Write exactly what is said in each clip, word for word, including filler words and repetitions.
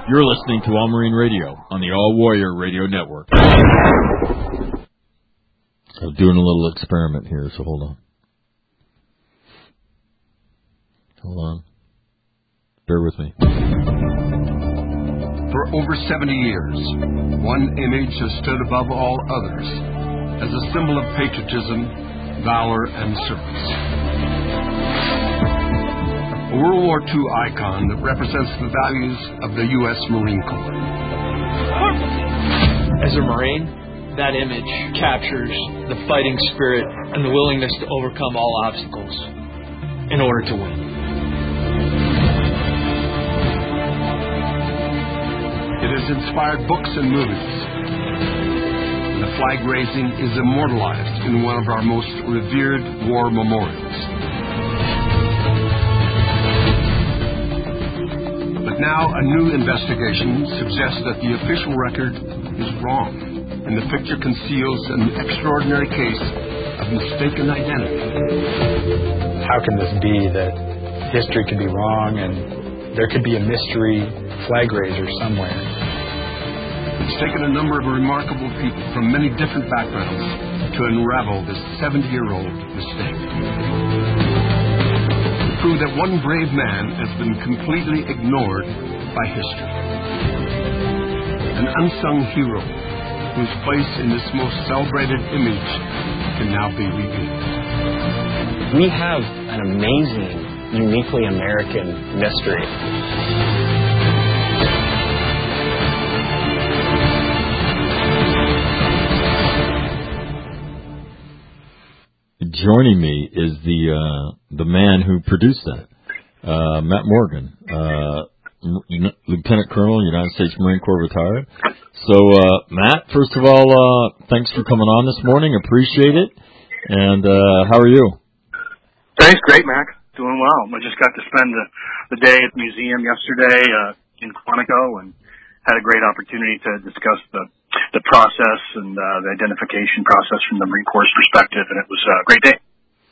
You're listening to All Marine Radio on the All Warrior Radio Network. I'm doing a little experiment here, so hold on. Hold on. Bear with me. For over seventy years, one image has stood above all others as a symbol of patriotism, valor, and service. A World War Two icon that represents the values of the U S Marine Corps. As a Marine, that image captures the fighting spirit and the willingness to overcome all obstacles in order to win. It has inspired books and movies. The flag raising is immortalized in one of our most revered war memorials. But now a new investigation suggests that the official record is wrong, and the picture conceals an extraordinary case of mistaken identity. How can this be that history could be wrong and there could be a mystery flag raiser somewhere? It's taken a number of remarkable people from many different backgrounds to unravel this seventy-year-old mistake. To prove that one brave man has been completely ignored by history. An unsung hero whose place in this most celebrated image can now be revealed. We have an amazing, uniquely American mystery. Joining me is the uh, the man who produced that, uh, Matt Morgan, uh, Lieutenant Colonel, United States Marine Corps retired. So, uh, Matt, first of all, uh, thanks for coming on this morning. Appreciate it. And uh, how are you? Thanks, great, Mac. Doing well. I just got to spend the, the day at the museum yesterday uh, in Quantico and had a great opportunity to discuss the the process and uh, the identification process from the Marine Corps' perspective, and it was a great day.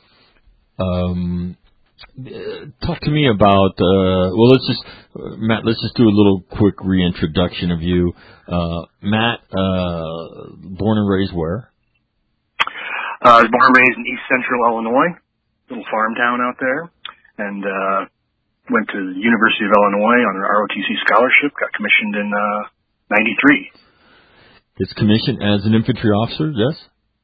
Um, talk to me about, uh, well, let's just, uh, Matt, let's just do a little quick reintroduction of you. Uh, Matt, uh, born and raised where? Uh, I was born and raised in East Central Illinois, little farm town out there, and uh, went to the University of Illinois on an R O T C scholarship, got commissioned in uh, ninety-three. It's commissioned as an infantry officer, yes?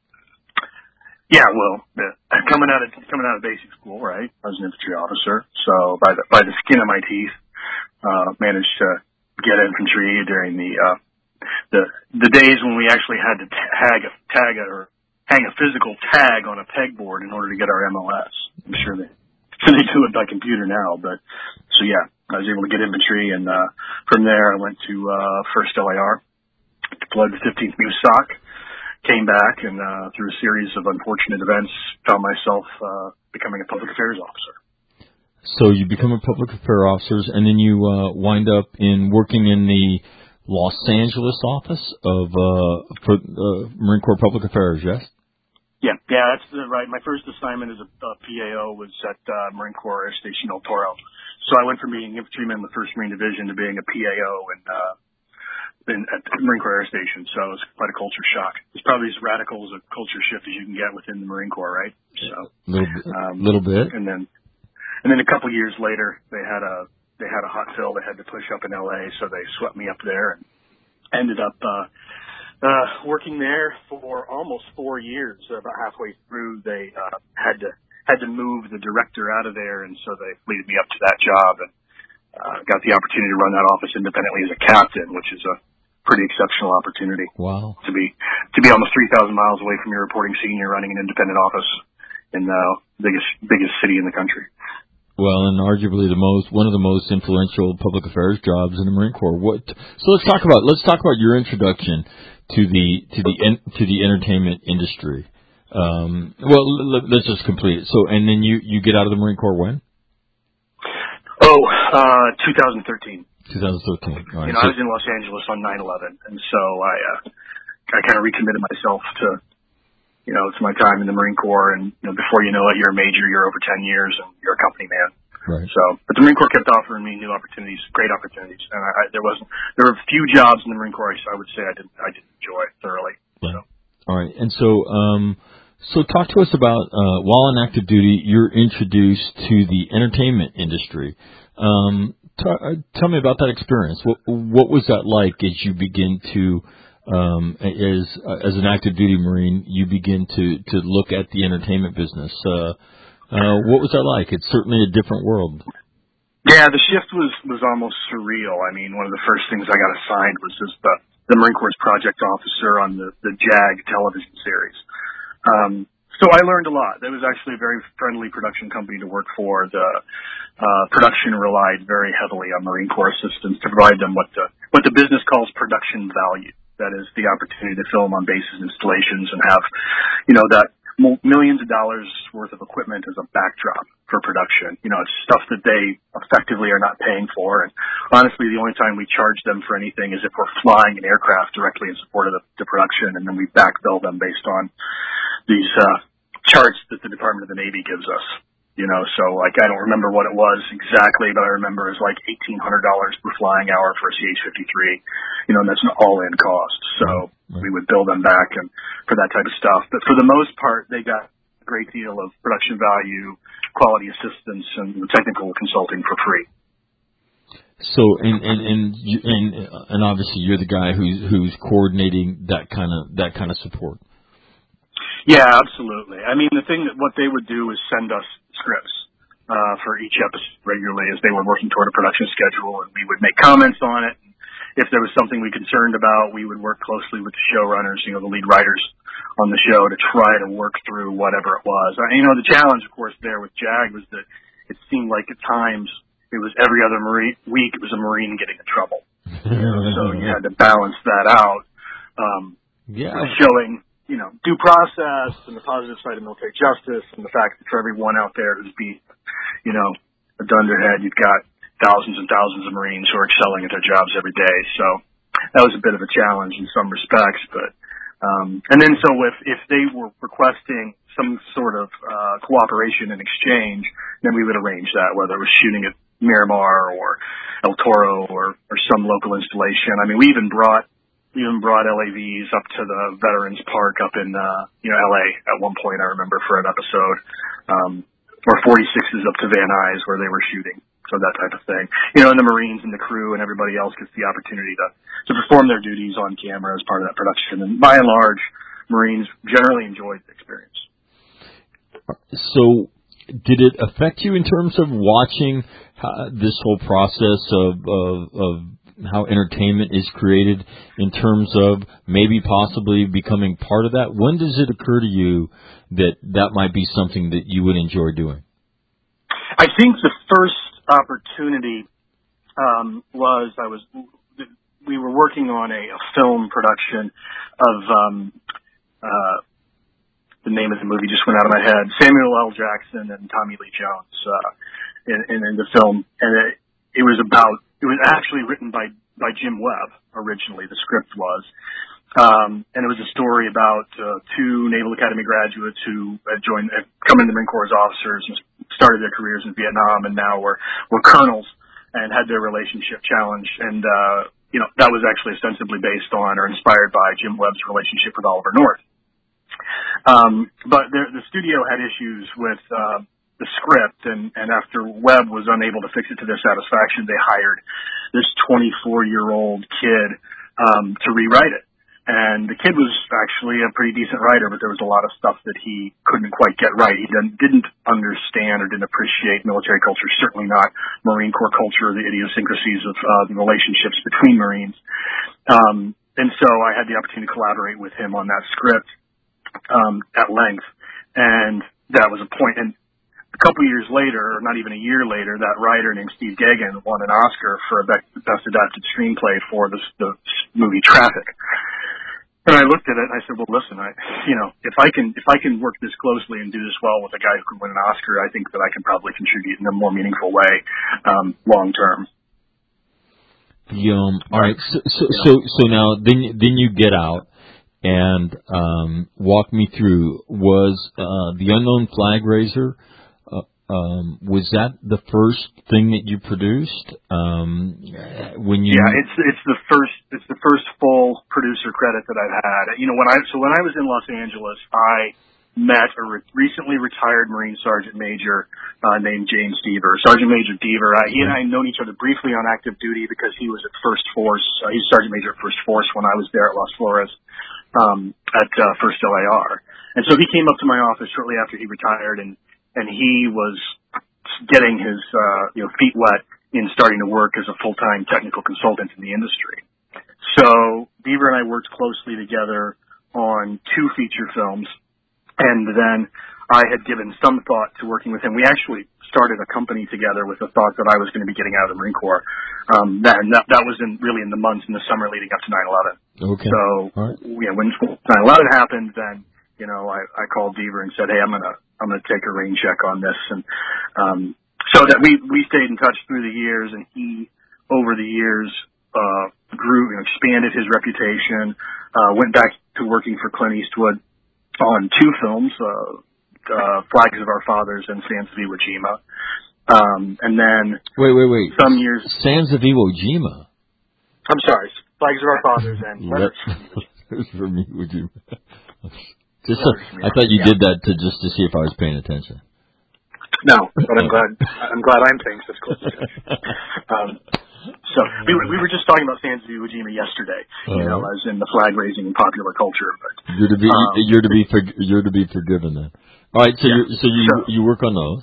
Yeah, well, uh, coming out of coming out of basic school, right? I was an infantry officer, so by the by the skin of my teeth, uh, managed to get infantry during the uh, the the days when we actually had to tag a tag a, or hang a physical tag on a pegboard in order to get our M O S. I'm sure they they do it by computer now, but so yeah, I was able to get infantry, and uh, from there I went to uh, First L A R. Deployed the fifteenth MUSOC, came back, and uh, through a series of unfortunate events, found myself uh, becoming a public affairs officer. So you become a public affairs officer, and then you uh, wind up in working in the Los Angeles office of uh, for, uh, Marine Corps Public Affairs, yes? Yeah, yeah, that's the, right. My first assignment as a, a P A O was at uh, Marine Corps Air Station El Toro. So I went from being infantryman in the first Marine Division to being a P A O and uh, In, at the Marine Corps Air Station, so it was quite a culture shock. It's probably as radical as a culture shift as you can get within the Marine Corps, right? So, little bit, um, little bit, and then, and then a couple years later, they had a they had a hot fill they had to push up in L A, so they swept me up there and ended up uh, uh, working there for almost four years. About halfway through, they uh, had to had to move the director out of there, and so they fleeted me up to that job and uh, got the opportunity to run that office independently as a captain, which is a pretty exceptional opportunity. Wow. To be to be almost three thousand miles away from your reporting senior running an independent office in the biggest biggest city in the country. Well, and arguably the most one of the most influential public affairs jobs in the Marine Corps. What so let's talk about let's talk about your introduction to the to the to the entertainment industry. Um, well, let's just complete it. So and then you you get out of the Marine Corps when? Oh, uh twenty thirteen. twenty thirteen. All right. You know, I was in Los Angeles on nine eleven, and so I, uh, I kind of recommitted myself to, you know, to my time in the Marine Corps. And you know, before you know it, you're a major. You're over ten years, and you're a company man. Right. So, but the Marine Corps kept offering me new opportunities, great opportunities, and I, I, there wasn't there were a few jobs in the Marine Corps I would say I didn't I didn't enjoy thoroughly. Yeah. So. All right, and so um, so talk to us about uh, while on active duty, you're introduced to the entertainment industry. Um, t- tell me about that experience. What what was that like as you begin to um, as as an active duty Marine, you begin to to look at the entertainment business. Uh, uh, what was that like? It's certainly a different world. Yeah, the shift was was almost surreal. I mean, one of the first things I got assigned was as the the Marine Corps project officer on the the JAG television series. Um, so I learned a lot. That was actually a very friendly production company to work for. The uh, production relied very heavily on Marine Corps assistants to provide them what the what the business calls production value. That is the opportunity to film on bases installations and have, you know, that millions of dollars worth of equipment as a backdrop for production. You know, it's stuff that they effectively are not paying for. And honestly, the only time we charge them for anything is if we're flying an aircraft directly in support of the, the production, and then we backbill them based on these uh, charts that the Department of the Navy gives us. You know, so like I don't remember what it was exactly, but I remember it was like eighteen hundred dollars per flying hour for a C H fifty-three. You know, and that's an all-in cost. So right. we would bill them back and for that type of stuff. But for the most part, they got a great deal of production value, quality assistance, and technical consulting for free. So and and and you, and, and obviously you're the guy who's who's coordinating that kind of that kind of support. Yeah, absolutely. I mean, the thing that what they would do is send us scripts uh, for each episode regularly as they were working toward a production schedule, and we would make comments on it. If there was something we concerned about, we would work closely with the showrunners, you know, the lead writers on the show to try to work through whatever it was. I, you know, the challenge, of course, there with JAG was that it seemed like at times it was every other Marine week it was a Marine getting in trouble. You know, so you had to balance that out. Um, yeah. Showing, you know, due process and the positive side of military justice and the fact that for everyone out there who's being, you know, a dunderhead, you've got thousands and thousands of Marines who are excelling at their jobs every day. So that was a bit of a challenge in some respects. But um, and then so if, if they were requesting some sort of uh, cooperation and exchange, then we would arrange that, whether it was shooting at Miramar or El Toro or, or some local installation. I mean, we even brought We even brought L A Vs up to the Veterans Park up in, uh, you know, L A at one point, I remember, for an episode. Um, or forty-sixes up to Van Nuys where they were shooting. So that type of thing. You know, and the Marines and the crew and everybody else gets the opportunity to, to perform their duties on camera as part of that production. And by and large, Marines generally enjoyed the experience. So did it affect you in terms of watching how, this whole process of, of, of how entertainment is created in terms of maybe possibly becoming part of that? When does it occur to you that that might be something that you would enjoy doing? I think the first opportunity um, was I was we were working on a, a film production of um, uh, the name of the movie just went out of my head. Samuel L. Jackson and Tommy Lee Jones uh, in, in, in the film, and it, it was about. It was actually written by, by Jim Webb, originally, the script was. Um, and it was a story about uh, two Naval Academy graduates who had joined, had come into the Marine Corps as officers and started their careers in Vietnam and now were, were colonels and had their relationship challenged. And, uh, you know, that was actually ostensibly based on or inspired by Jim Webb's relationship with Oliver North. Um, but the, the studio had issues with, uh, the script, and, and after Webb was unable to fix it to their satisfaction, they hired this twenty-four-year-old kid um, to rewrite it. And the kid was actually a pretty decent writer, but there was a lot of stuff that he couldn't quite get right. He didn't, didn't understand or didn't appreciate military culture, certainly not Marine Corps culture, the idiosyncrasies of uh, the relationships between Marines. Um, and so I had the opportunity to collaborate with him on that script um, at length, and that was a point. And a couple years later, or not even a year later, that writer named Steve Gagan won an Oscar for a Best Adapted Screenplay for this, the movie Traffic. And I looked at it and I said, well, listen, I, you know, if I can, if I can work this closely and do this well with a guy who could win an Oscar, I think that I can probably contribute in a more meaningful way, um, long term. The, um, all right. So, so, so, so now then, then you get out and, um, walk me through, was, uh, the Unknown Flag Raiser, um, was that the first thing that you produced? Um, when you yeah, it's it's the first it's the first full producer credit that I've had. You know, when I so when I was in Los Angeles, I met a re- recently retired Marine Sergeant Major uh, named James Deaver. Sergeant Major Deaver, uh, he and I had known each other briefly on active duty because he was at First Force. Uh, he's Sergeant Major at First Force when I was there at Las Flores um, at uh, First L A R. And so he came up to my office shortly after he retired, and and he was getting his uh, you know feet wet in starting to work as a full-time technical consultant in the industry. So Deaver and I worked closely together on two feature films. And then I had given some thought to working with him. We actually started a company together with the thought that I was going to be getting out of the Marine Corps. Um, that, and that, that was in really in the months in the summer leading up to nine eleven. Okay. So, right. yeah, when nine eleven happened, then, you know, I, I called Deaver and said, hey, I'm going to, I'm going to take a rain check on this. And, um, so that we, we stayed in touch through the years, and he, over the years, uh, grew, you know, expanded his reputation, uh, went back to working for Clint Eastwood on two films, uh, uh, Flags of Our Fathers and Sands of Iwo Jima. Um, and then... Wait, wait, wait. Some years... Sands of Iwo Jima? I'm sorry. Flags of Our Fathers and... Letters from Iwo Jima. Just so, I thought you yeah. did that to just to see if I was paying attention. No, but I'm glad, I'm glad I'm paying such close attention. Um, So we were, we were just talking about Sands of Iwo Jima yesterday, you uh, know, as in the flag raising and popular culture. But you're to be um, you're to be you're to be forgiven then. All right, so yeah, you so you so, you work on those.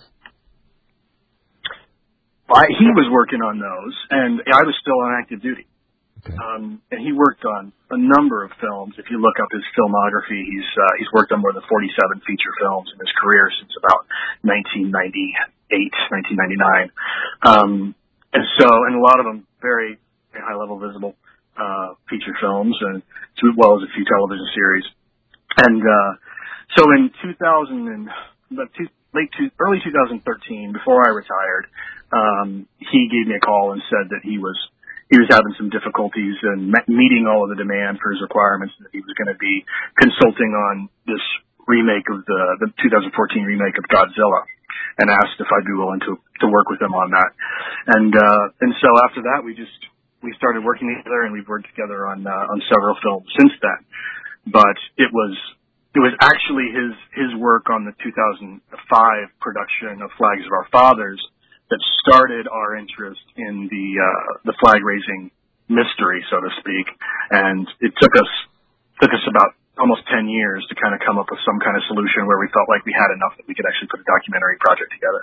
I, he was working on those, and I was still on active duty. Okay. Um, and he worked on a number of films. If you look up his filmography, he's uh, he's worked on more than forty-seven feature films in his career since about nineteen ninety-eight, nineteen ninety-nine. Um, And so, and a lot of them very, very high-level visible uh, feature films, and as well as a few television series. And uh, so, in two thousand and about two, late two, early two thousand thirteen, before I retired, um, he gave me a call and said that he was he was having some difficulties in meeting all of the demand for his requirements, and that he was going to be consulting on this remake of the the two thousand fourteen remake of Godzilla, and asked if I'd be willing to to work with him on that. And uh, and so after that, we just we started working together, and we've worked together on uh, on several films since then. But it was it was actually his his work on the two thousand five production of Flags of Our Fathers that started our interest in the uh, the flag raising mystery, so to speak. And it took us took us about almost ten years to kind of come up with some kind of solution where we felt like we had enough that we could actually put a documentary project together.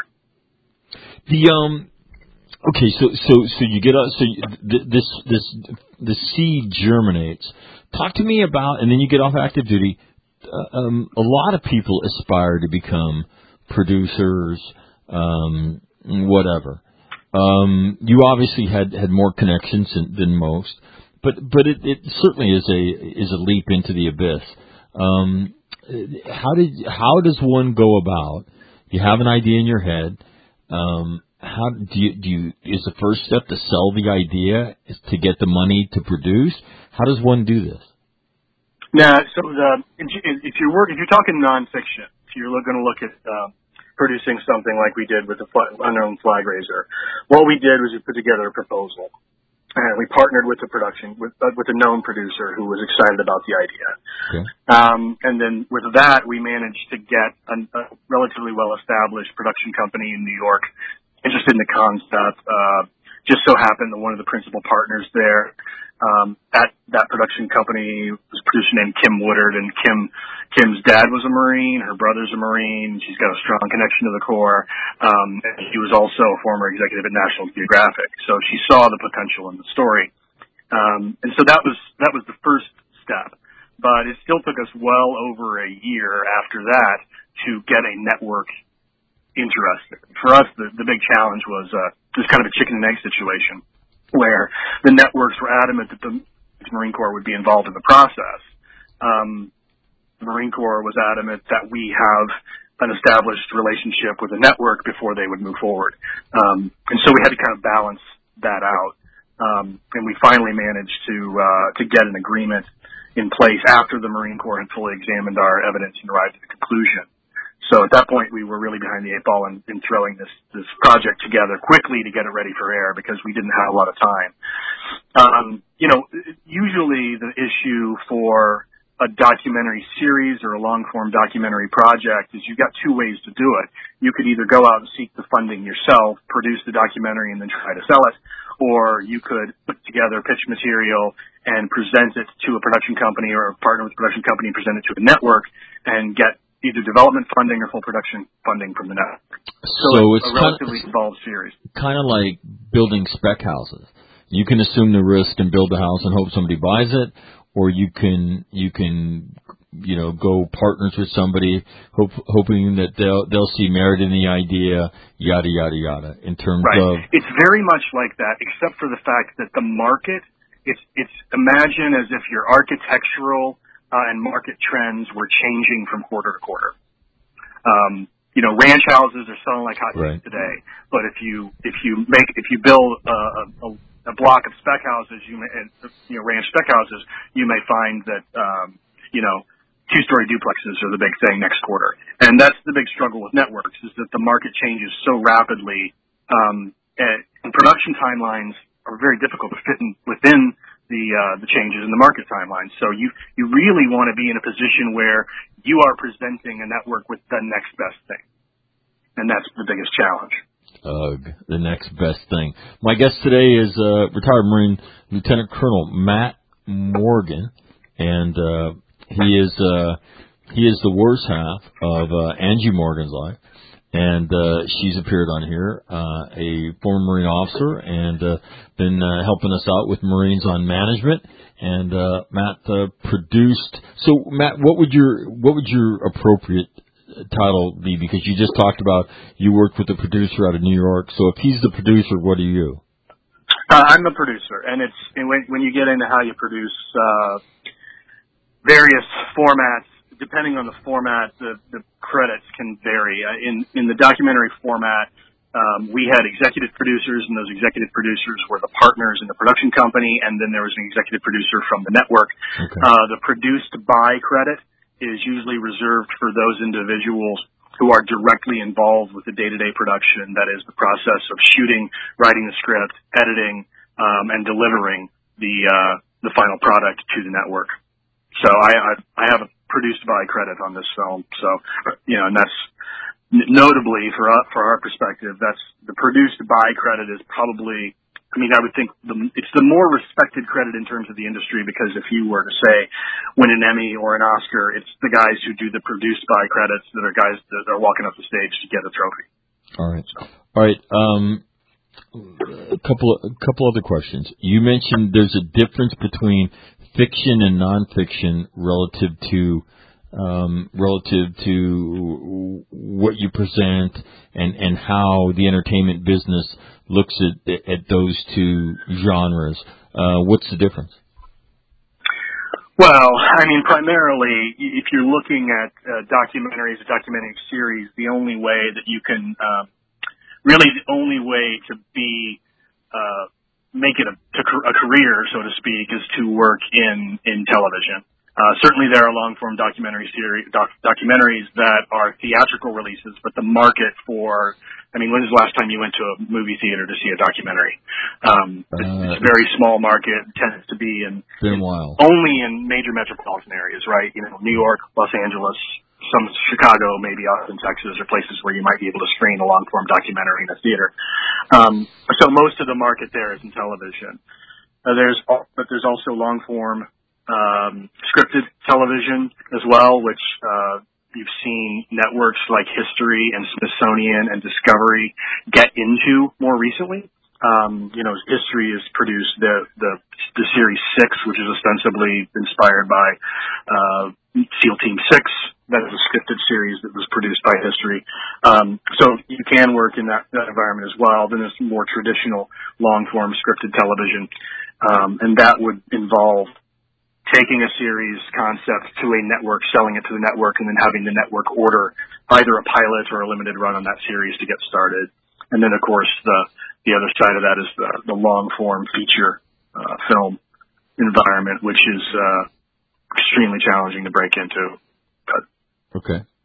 The um, okay, so so so you get out, so you, th- this this the seed germinates. Talk to me about, and then you get off active duty. Uh, um, a lot of people aspire to become producers, um, whatever. Um, you obviously had had more connections than, than most. But but it, it certainly is a is a leap into the abyss. Um, how did how does one go about? You have an idea in your head. Um, how do you do? You, is the first step to sell the idea? Is to get the money to produce? How does one do this? Now, so the if you're work if you're talking nonfiction, if you're going to look at uh, producing something like we did with the Unknown Flag Raiser, what we did was we put together a proposal. And we partnered with the production, with uh, with a known producer who was excited about the idea. Okay. Um, and then with that, we managed to get a, a relatively well-established production company in New York interested in the concept. Uh, just so happened that one of the principal partners there um, at that production company was a producer named Kim Woodard, and Kim Kim's dad was a Marine, her brother's a Marine. She's got a strong connection to the Corps. Um, and she was also a former executive at National Geographic, so she saw the potential in the story. Um, and so that was that was the first step. But it still took us well over a year after that to get a network interested. For us, the, the big challenge was uh, this kind of a chicken and egg situation, where the networks were adamant that the Marine Corps would be involved in the process. Um, the Marine Corps was adamant that we have an established relationship with the network before they would move forward. Um, and so we had to kind of balance that out. Um, and we finally managed to uh, to get an agreement in place after the Marine Corps had fully examined our evidence and arrived at a conclusion. So at that point, we were really behind the eight ball in, in throwing this, this project together quickly to get it ready for air because we didn't have a lot of time. Um, you know, usually the issue for a documentary series or a long-form documentary project is you've got two ways to do it. You could either go out and seek the funding yourself, produce the documentary, and then try to sell it, or you could put together pitch material and present it to a production company or partner with a production company and present it to a network and get either development funding or full production funding from the network. So, so it's, it's a relatively kind of, involved series. Kind of like building spec houses. You can assume the risk and build the house and hope somebody buys it, or you can you can you know go partners with somebody, hope, hoping that they'll they'll see merit in the idea, yada yada yada. In terms right. of it's very much like that, except for the fact that the market. It's it's imagine as if your architectural uh, and market trends were changing from quarter to quarter. Um, you know, ranch houses are selling like hotcakes right. today, but if you if you make if you build a, a, a block of spec houses, you may you know ranch spec houses, you may find that um, you know two-story duplexes are the big thing next quarter, and that's the big struggle with networks is that the market changes so rapidly, um, and, and production timelines are very difficult to fit in within the uh, the changes in the market timeline. So you you really want to be in a position where you are presenting a network with the next best thing, and that's the biggest challenge. Ugh, the next best thing. My guest today is uh, retired Marine Lieutenant Colonel Matt Morgan, and uh, he is uh, he is the worst half of uh, Angie Morgan's life. And uh, she's appeared on here, uh, a former Marine officer, and uh, been uh, helping us out with Marines on management. And uh, Matt uh, produced. So, Matt, what would your what would your appropriate title be? Because you just talked about you worked with the producer out of New York. So, if he's the producer, what are you? Uh, I'm the producer, and it's and when when you get into how you produce uh, various formats. Depending on the format, the, the credits can vary. Uh, in in the documentary format, um, we had executive producers, and those executive producers were the partners in the production company, and then there was an executive producer from the network. Okay. Uh, the produced by credit is usually reserved for those individuals who are directly involved with the day-to-day production, that is the process of shooting, writing the script, editing, um, and delivering the uh, the final product to the network. So I, I, I have a produced by credit on this film. So, you know, and that's notably for us, for our perspective, that's the produced by credit is probably, I mean, I would think the, it's the more respected credit in terms of the industry, because if you were to say win an Emmy or an Oscar, it's the guys who do the produced by credits that are guys that are walking up the stage to get a trophy. All right. So. All right. Um, a couple, a couple other questions. You mentioned there's a difference between fiction and nonfiction relative to um, relative to what you present and, and how the entertainment business looks at at those two genres. Uh, what's the difference? Well, I mean, primarily, if you're looking at uh, documentaries, a documentary series, the only way that you can, uh, really the only way to be uh, make it a, a career, so to speak, is to work in, in television. Uh, certainly there are long-form documentary series, doc, documentaries that are theatrical releases, but the market for, I mean, when was the last time you went to a movie theater to see a documentary? Um, uh, it's, it's a very small market, tends to be in, been a while. only in major metropolitan areas, right? You know, New York, Los Angeles, some Chicago, maybe Austin, Texas, or places where you might be able to screen a long-form documentary in a theater. Um, so most of the market there is in television. Uh, there's, but there's also long-form um, scripted television as well, which uh, you've seen networks like History and Smithsonian and Discovery get into more recently. Um, you know, History has produced the the, the series Six, which is ostensibly inspired by uh, SEAL Team Six. That is a scripted series that was produced by History. Um, so you can work in that, that environment as well. Then there's more traditional long-form scripted television, um, and that would involve taking a series concept to a network, selling it to the network, and then having the network order either a pilot or a limited run on that series to get started. And then, of course, the the other side of that is the, the long-form feature uh, film environment, which is uh, extremely challenging to break into. But, okay.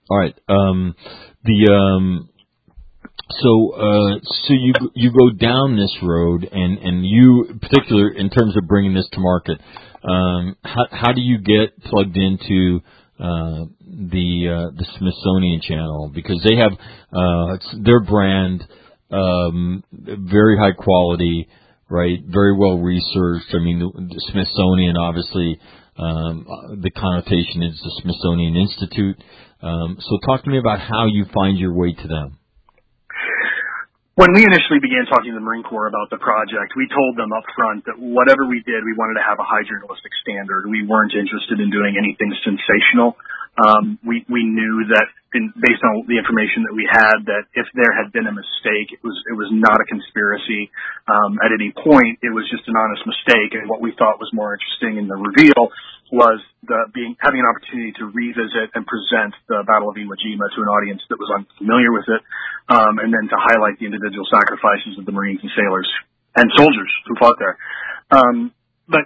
All right. Um, the um, so uh, so you you go down this road, and, and you, in particular, in terms of bringing this to market, um, how how do you get plugged into uh, the uh, the Smithsonian Channel, because they have uh, it's their brand, um, very high quality, right? Very well researched. I mean, the, the Smithsonian, obviously, um, the connotation is the Smithsonian Institute. Um, so talk to me about how you find your way to them. When we initially began talking to the Marine Corps about the project, we told them up front that whatever we did, we wanted to have a high journalistic standard. We weren't interested in doing anything sensational. Um, we, we knew that, in, based on the information that we had, that if there had been a mistake, it was it was not a conspiracy. Um, at any point, it was just an honest mistake. And what we thought was more interesting in the reveal was the being having an opportunity to revisit and present the Battle of Iwo Jima to an audience that was unfamiliar with it, um, and then to highlight the individual sacrifices of the Marines and sailors and soldiers who fought there. Um, but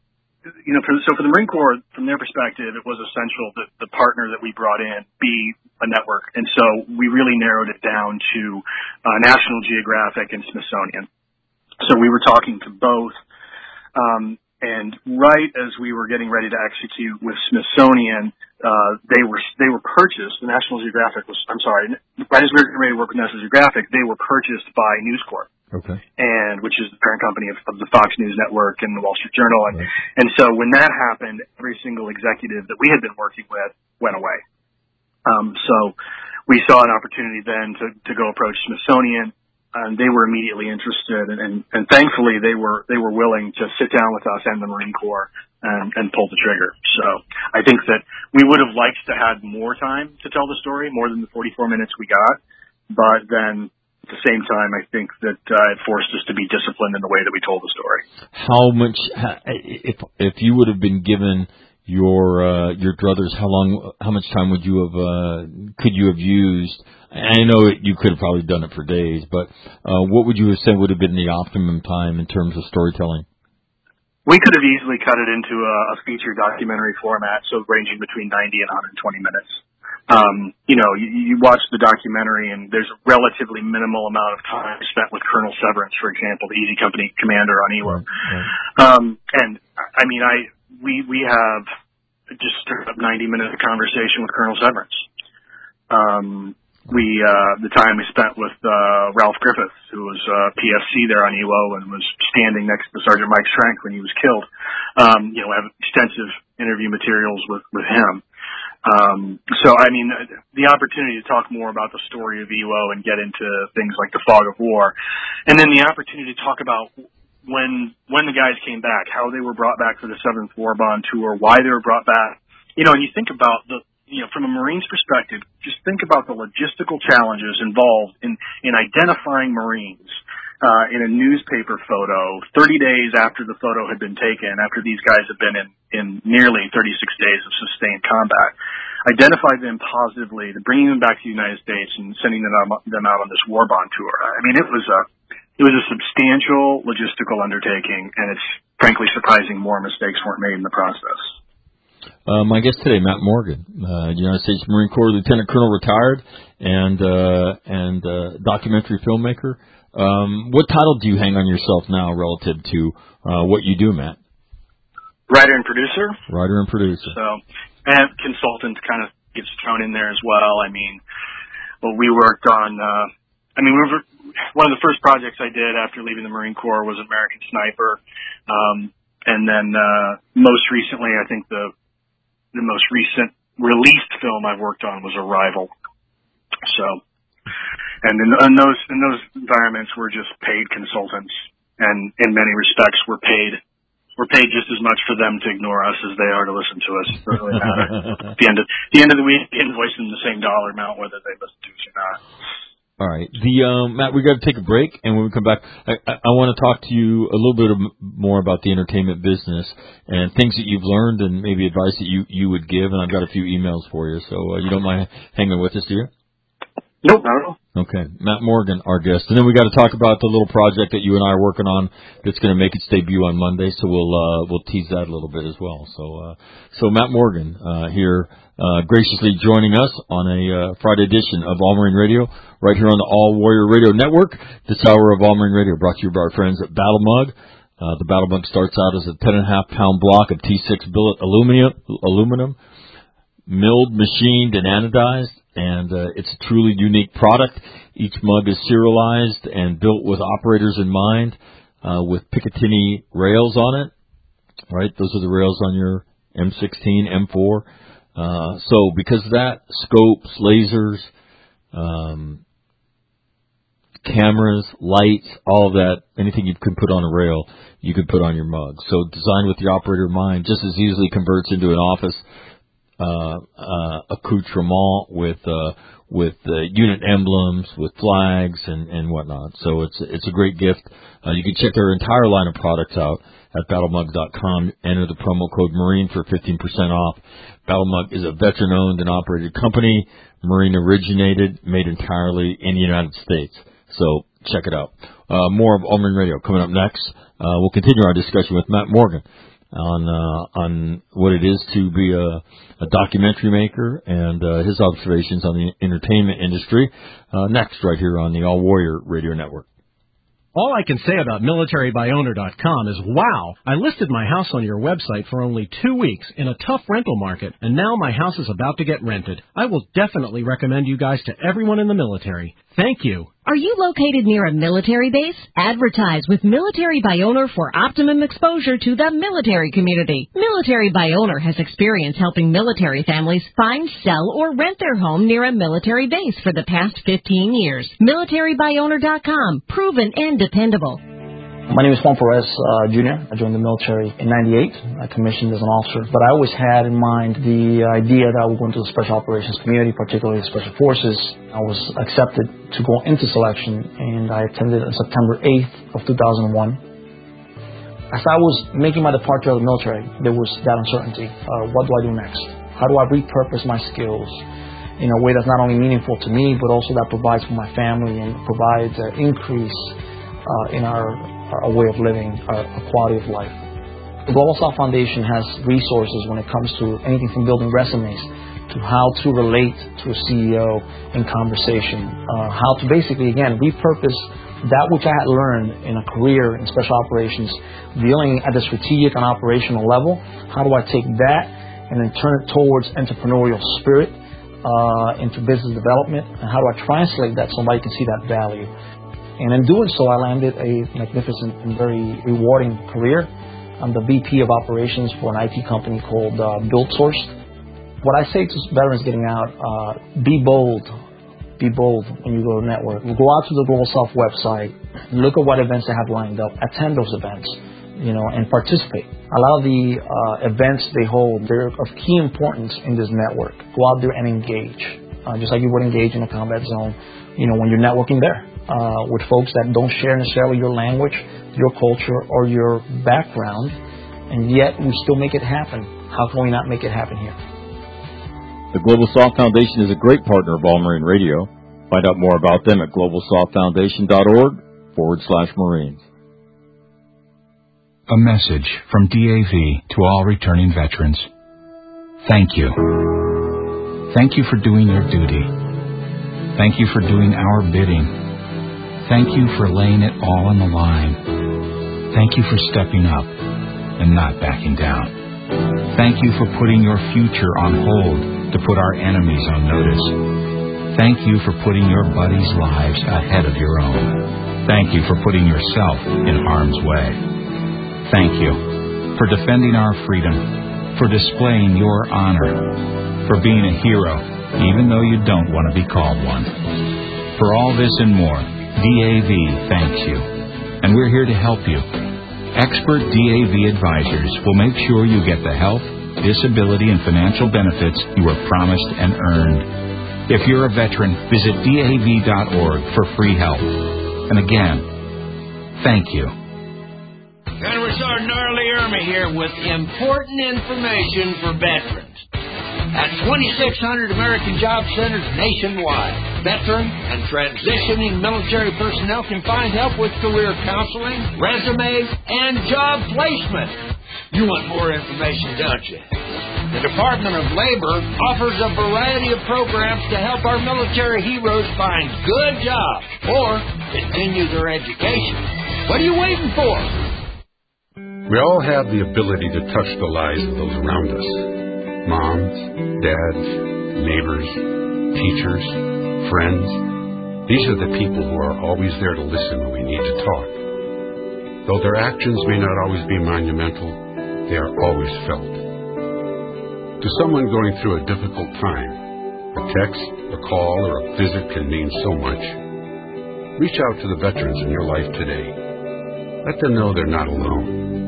you know, for, so for the Marine Corps, from their perspective, it was essential that the partner that we brought in be a network, and so we really narrowed it down to uh, National Geographic and Smithsonian. So we were talking to both. Um, And right as we were getting ready to execute with Smithsonian, uh, they were they were purchased. The National Geographic was, I'm sorry, right as we were getting ready to work with National Geographic, they were purchased by News Corp, okay, and which is the parent company of, of the Fox News Network and the Wall Street Journal. And, right. and so when that happened, every single executive that we had been working with went away. Um, so we saw an opportunity then to, to go approach Smithsonian. And they were immediately interested, and, and, and thankfully they were they were willing to sit down with us and the Marine Corps and, and pull the trigger. So I think that we would have liked to have more time to tell the story, more than the forty-four minutes we got. But then at the same time, I think that uh, it forced us to be disciplined in the way that we told the story. How much, if if you would have been given your uh, your druthers, how long, how much time would you have uh, could you have used? I know you could have probably done it for days, but uh, what would you have said would have been the optimum time in terms of storytelling? We could have easily cut it into a, a feature documentary format, so ranging between ninety and one hundred twenty minutes. Um, you know, you, you watch the documentary, and there's a relatively minimal amount of time spent with Colonel Severance, for example, the Easy Company commander on Iwo. Right, right. Um, and I mean, I we we have just straight up ninety minutes of conversation with Colonel Severance. Um, We, uh, the time we spent with, uh, Ralph Griffiths, who was, uh, P F C there on Iwo and was standing next to Sergeant Mike Strank when he was killed. Um, you know, I have extensive interview materials with, with him. Um, so, I mean, the opportunity to talk more about the story of Iwo and get into things like the fog of war. And then the opportunity to talk about when, when the guys came back, how they were brought back for the seventh War Bond Tour, why they were brought back. You know, and you think about the, you know, from a Marine's perspective, just think about the logistical challenges involved in, in identifying Marines uh, in a newspaper photo thirty days after the photo had been taken, after these guys have been in, in nearly thirty-six days of sustained combat. Identify them positively, to bringing them back to the United States and sending them out, them out on this war bond tour. I mean, it was a it was a substantial logistical undertaking, and it's frankly surprising more mistakes weren't made in the process. Uh, my guest today, Matt Morgan, uh, United States Marine Corps Lieutenant Colonel, retired, and uh, and uh, documentary filmmaker. Um, what title do you hang on yourself now relative to uh, what you do, Matt? Writer and producer. Writer and producer. So, and consultant kind of gets thrown in there as well. I mean, well, we worked on. Uh, I mean, we were, one of the first projects I did after leaving the Marine Corps was American Sniper, um, and then uh, most recently, I think the The most recent released film I've worked on was Arrival. So, and in, in those in those environments, we're just paid consultants, and in many respects, we're paid we're paid just as much for them to ignore us as they are to listen to us. It doesn't really matter. At the end of the end of the week, invoice them the same dollar amount whether they listen to us or not. All right, the um, Matt, we got to take a break, and when we come back, I, I, I want to talk to you a little bit of, more about the entertainment business and things that you've learned, and maybe advice that you, you would give. And I've got a few emails for you, so uh, you don't mind hanging with us, do you? Nope, not at all. Okay, Matt Morgan, our guest, and then we got to talk about the little project that you and I are working on that's going to make its debut on Monday. So we'll uh, we'll tease that a little bit as well. So uh, so Matt Morgan uh, here, uh, graciously joining us on a uh, Friday edition of All Marine Radio, right here on the All Warrior Radio Network. This hour of All Marine Radio brought to you by our friends at Battle Mug. Uh, the Battle Mug starts out as a ten and a half pound block of T six billet aluminum, aluminum, milled, machined, and anodized. And uh, it's a truly unique product. Each mug is serialized and built with operators in mind, uh, with Picatinny rails on it. Right, those are the rails on your M sixteen, M four. Uh, so because of that, scopes, lasers, um, cameras, lights, all of that, anything you can put on a rail, you can put on your mug. So designed with the operator in mind, just as easily converts into an office Uh, uh, accoutrement with uh, with uh, unit emblems, with flags and, and whatnot. So it's it's a great gift. Uh, you can check their entire line of products out at battle mug dot com. Enter the promo code Marine for fifteen percent off. BattleMug is a veteran-owned and operated company, Marine originated, made entirely in the United States. So check it out. Uh, more of All Marine Radio coming up next. Uh, we'll continue our discussion with Matt Morgan on uh, on what it is to be a, a documentary maker and uh, his observations on the entertainment industry. Uh, next, right here on the All Warrior Radio Network. All I can say about military by owner dot com is, wow, I listed my house on your website for only two weeks in a tough rental market, and now my house is about to get rented. I will definitely recommend you guys to everyone in the military. Thank you. Are you located near a military base? Advertise with Military by Owner for optimum exposure to the military community. Military by Owner has experience helping military families find, sell, or rent their home near a military base for the past fifteen years. military by owner dot com. Proven and dependable. My name is Juan Perez uh, Junior I joined the military in ninety-eight. I commissioned as an officer. But I always had in mind the idea that I would go into the Special Operations community, particularly Special Forces. I was accepted to go into selection, and I attended on September eighth of two thousand one. As I was making my departure out of the military, there was that uncertainty. Uh, what do I do next? How do I repurpose my skills in a way that's not only meaningful to me, but also that provides for my family and provides an increase uh, in our a way of living, a quality of life. The Global South Foundation has resources when it comes to anything from building resumes to how to relate to a C E O in conversation, uh, how to basically, again, repurpose that which I had learned in a career in special operations, dealing at the strategic and operational level. How do I take that and then turn it towards entrepreneurial spirit uh, into business development, and how do I translate that so somebody can see that value? And in doing so, I landed a magnificent and very rewarding career. I'm the V P of operations for an I T company called uh, BuildSourced. What I say to veterans getting out, uh, be bold. Be bold when you go to the network. Go out to the Global South website, look at what events they have lined up, attend those events, you know, and participate. A lot of the uh, events they hold, they're of key importance in this network. Go out there and engage, uh, just like you would engage in a combat zone, you know, when you're networking there. Uh, with folks that don't share necessarily your language, your culture, or your background, and yet we still make it happen. How can we not make it happen here? The Global South Foundation is a great partner of All Marine Radio. Find out more about them at global south foundation dot org forward slash Marines. A message from D A V to all returning veterans. Thank you. Thank you for doing your duty. Thank you for doing our bidding. Thank you for laying it all on the line. Thank you for stepping up and not backing down. Thank you for putting your future on hold to put our enemies on notice. Thank you for putting your buddies' lives ahead of your own. Thank you for putting yourself in harm's way. Thank you for defending our freedom, for displaying your honor, for being a hero even though you don't want to be called one. For all this and more, D A V thanks you, and we're here to help you. Expert D A V advisors will make sure you get the health, disability, and financial benefits you were promised and earned. If you're a veteran, visit D A V dot org for free help. And again, thank you. Gunnery Sergeant Gnarly Ermy here with important information for veterans. at twenty-six hundred American Job Centers nationwide. Veteran and transitioning military personnel can find help with career counseling, resumes, and job placement. You want more information, don't you? The Department of Labor offers a variety of programs to help our military heroes find good jobs or continue their education. What are you waiting for? We all have the ability to touch the lives of those around us. Moms, dads, neighbors, teachers, friends. These are the people who are always there to listen when we need to talk. Though their actions may not always be monumental, they are always felt. To someone going through a difficult time, a text, a call, or a visit can mean so much. Reach out to the veterans in your life today. Let them know they're not alone.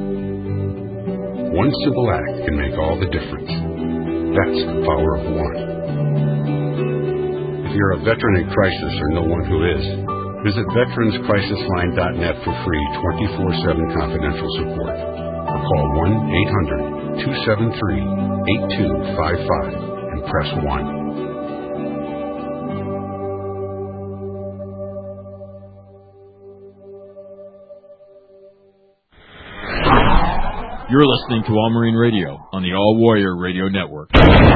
One simple act can make all the difference. That's the power of one. If you're a veteran in crisis or know one who is, visit veterans crisis line dot net for free twenty-four seven confidential support. Or call one eight hundred two seven three eight two five five and press one. You're listening to All Marine Radio on the All Warrior Radio Network.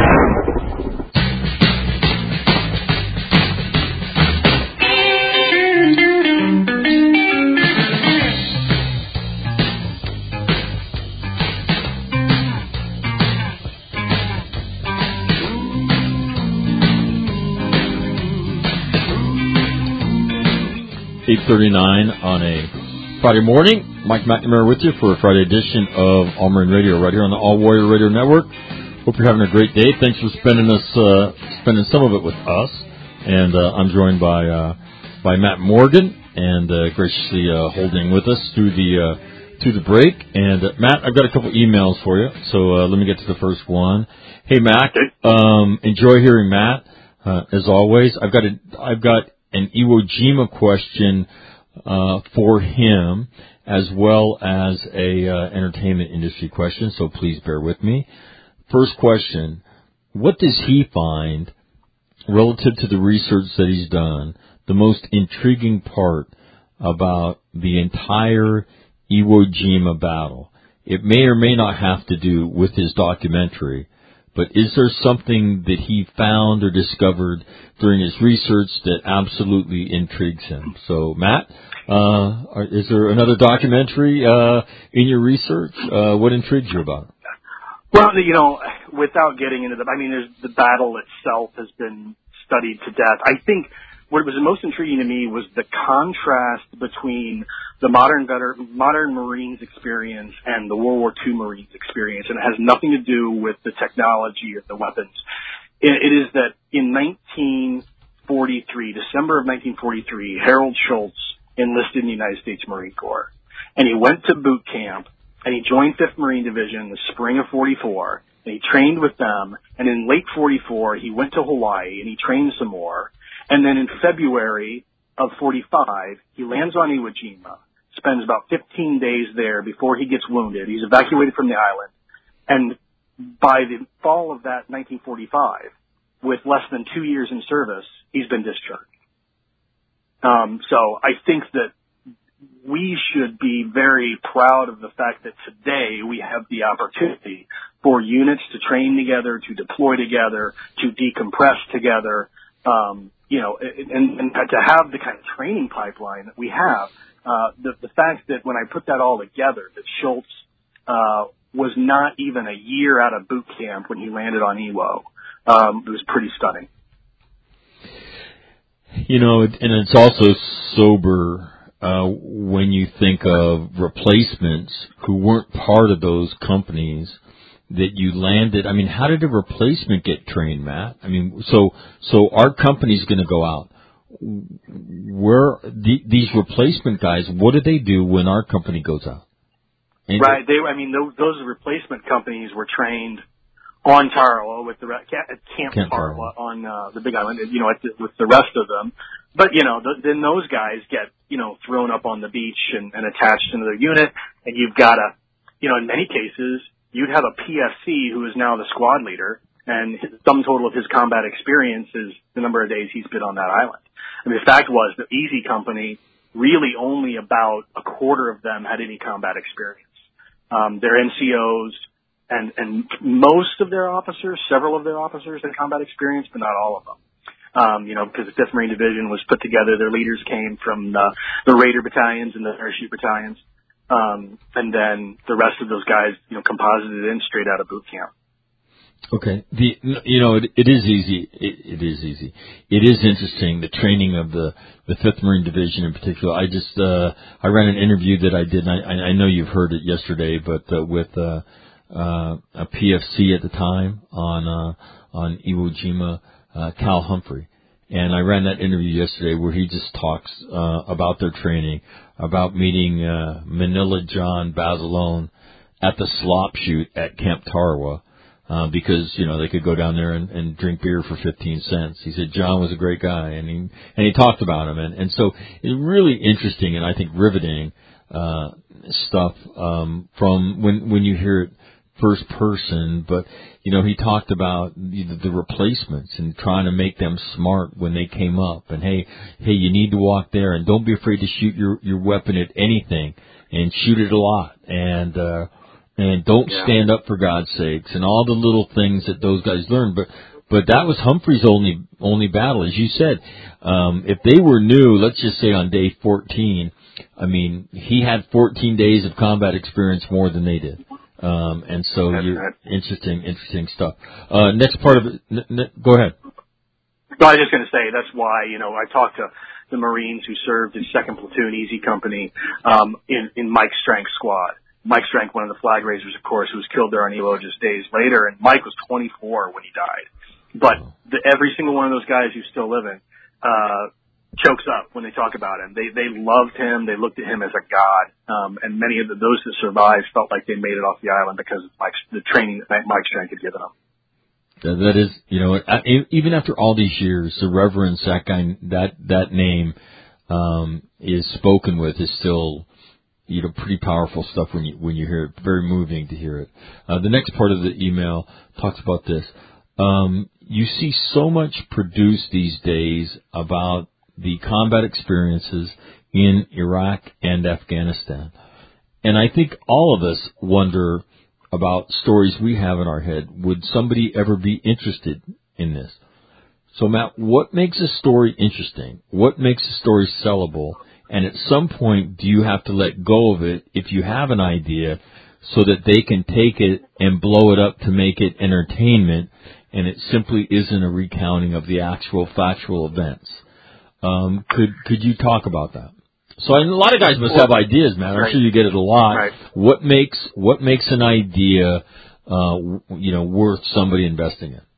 eight thirty-nine on a Friday morning. Mike McNamara with you for a Friday edition of All Marine Radio right here on the All Warrior Radio Network. Hope you're having a great day. Thanks for spending us uh, spending some of it with us. And uh, I'm joined by uh, by Matt Morgan and uh, graciously uh, holding with us through the uh, through the break. And uh, Matt, I've got a couple emails for you, so uh, let me get to the first one. Hey Matt, um, enjoy hearing Matt uh, as always. I've got a I've got an Iwo Jima question uh, for him, as well as a uh, entertainment industry question, so please bear with me. First question, what does he find, relative to the research that he's done, the most intriguing part about the entire Iwo Jima battle? It may or may not have to do with his documentary, but is there something that he found or discovered during his research that absolutely intrigues him? So, Matt, uh, is there another documentary uh, in your research? Uh, what intrigues you about it? Well, you know, without getting into the, I mean, there's, the battle itself has been studied to death. I think what was the most intriguing to me was the contrast between the modern veteran, modern Marines experience and the World War Two Marines experience, and it has nothing to do with the technology or the weapons. It, it is that in nineteen forty-three, December of nineteen forty-three, Harold Schultz enlisted in the United States Marine Corps, and he went to boot camp, and he joined fifth Marine Division in the spring of forty-four, and he trained with them, and in late forty-four, he went to Hawaii, and he trained some more, and then in February of forty-five, he lands on Iwo Jima, spends about fifteen days there before he gets wounded. He's evacuated from the island, and by the fall of that nineteen forty-five, with less than two years in service, he's been discharged. Um, so I think that we should be very proud of the fact that today we have the opportunity for units to train together, to deploy together, to decompress together, um, you know, and, and to have the kind of training pipeline that we have. Uh, the, the fact that when I put that all together, that Schultz uh, was not even a year out of boot camp when he landed on Iwo, um, it was pretty stunning. You know, and it's also sober uh, when you think of replacements who weren't part of those companies that you landed. I mean, how did a replacement get trained, Matt? I mean, so so our company's going to go out. Where the, these replacement guys, what do they do when our company goes out? And right. They, I mean, those, those replacement companies were trained on Tarawa with the re- at Camp, Camp Tarawa on uh, the Big Island, you know, at the, with the rest of them. But you know, the, then those guys get you know thrown up on the beach and, and attached into their unit, and you've got to, you know, in many cases, you'd have a P F C who is now the squad leader, and his, the sum total of his combat experience is the number of days he's been on that island. And the fact was the Easy Company, really only about a quarter of them had any combat experience. Um, their N C Os and, and most of their officers, several of their officers had combat experience, but not all of them. Um, you know, because the fifth Marine Division was put together, their leaders came from the, the Raider battalions and the parachute battalions. Um, and then the rest of those guys, you know, composited in straight out of boot camp. Okay. The, you know, it, it is easy. It, it is easy. It is interesting, the training of the, the fifth Marine Division in particular. I just, uh, I ran an interview that I did, and I, I know you've heard it yesterday, but, uh, with, uh, uh, a P F C at the time on, uh, on Iwo Jima, uh, Cal Humphrey. And I ran that interview yesterday where he just talks, uh, about their training, about meeting, uh, Manila John Basilone at the slop shoot at Camp Tarawa. Uh, because, you know, they could go down there and, and drink beer for fifteen cents. He said John was a great guy, and he, and he talked about him. And, and so it's really interesting and I think riveting, uh, stuff, um, from when, when you hear it first person. But, you know, he talked about the, the replacements and trying to make them smart when they came up. And hey, hey, you need to walk there and don't be afraid to shoot your, your weapon at anything and shoot it a lot. And, uh, And don't yeah. stand up for God's sakes, and all the little things that those guys learned. But but that was Humphrey's only only battle, as you said. Um, if they were new, let's just say on day fourteen, I mean, he had fourteen days of combat experience more than they did. Um, and so That's you're right. interesting, interesting stuff. Uh, next part of it, n- n- go ahead. No, I was just going to say that's why, you know, I talked to the Marines who served in second Platoon Easy Company um, in in Mike Strank's squad. Mike Strank, one of the flag raisers, of course, who was killed there on Iwo just days later, and Mike was twenty-four when he died. But the, every single one of those guys who's still living uh, chokes up when they talk about him. They they loved him. They looked at him as a god. Um, and many of the, those that survived felt like they made it off the island because of Mike's, the training that Mike Strank had given them. That is, you know, even after all these years, the reverence that guy, that that name um, is spoken with is still, you know, pretty powerful stuff when you when you hear it. Very moving to hear it. Uh, the next part of the email talks about this. Um, you see so much produced these days about the combat experiences in Iraq and Afghanistan, and I think all of us wonder about stories we have in our head. Would somebody ever be interested in this? So, Matt, what makes a story interesting? What makes a story sellable? And at some point, do you have to let go of it if you have an idea so that they can take it and blow it up to make it entertainment, and it simply isn't a recounting of the actual factual events? Um, could could you talk about that? So a lot of guys must have ideas, man. I'm Right. sure you get it a lot. Right. What makes what makes an idea, uh, you know, worth somebody investing in?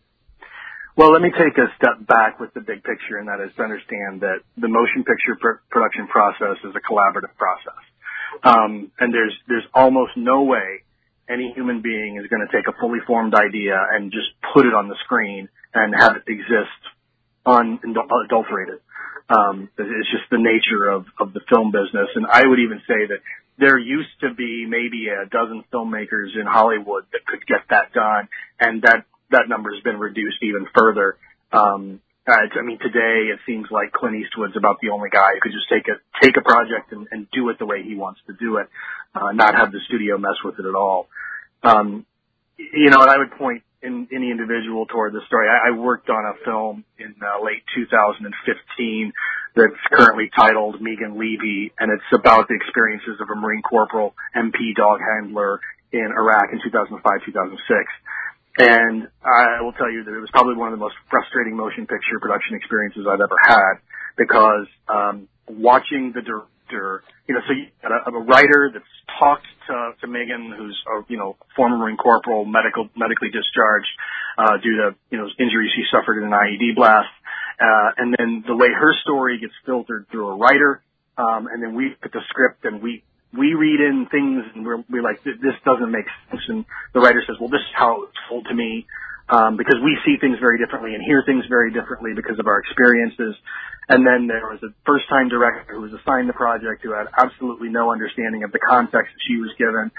Well, let me take a step back with the big picture, and that is to understand that the motion picture pr- production process is a collaborative process. Um, and there's there's almost no way any human being is going to take a fully formed idea and just put it on the screen and have it exist unadulterated. Um, it's just the nature of, of the film business. And I would even say that there used to be maybe a dozen filmmakers in Hollywood that could get that done, and that that number has been reduced even further. Um, I mean, today it seems like Clint Eastwood's about the only guy who could just take a take a project and, and do it the way he wants to do it, uh, not have the studio mess with it at all. Um, you know, and I would point in, any individual toward this story. I, I worked on a film in uh, late two thousand fifteen that's currently titled Megan Levy, and it's about the experiences of a Marine Corporal M P dog handler in Iraq in two thousand five, two thousand six. And I will tell you that it was probably one of the most frustrating motion picture production experiences I've ever had, because um, watching the director, you know, so you got a, a writer that's talked to, to Megan, who's a, you know, former Marine Corporal, medical medically discharged uh, due to, you know, injuries she suffered in an I E D blast, uh, and then the way her story gets filtered through a writer, um, and then we put the script and we. We read in things and we're, we're like, this doesn't make sense. And the writer says, well, this is how it was told to me, um, because we see things very differently and hear things very differently because of our experiences. And then there was a first-time director who was assigned the project who had absolutely no understanding of the context that she was given.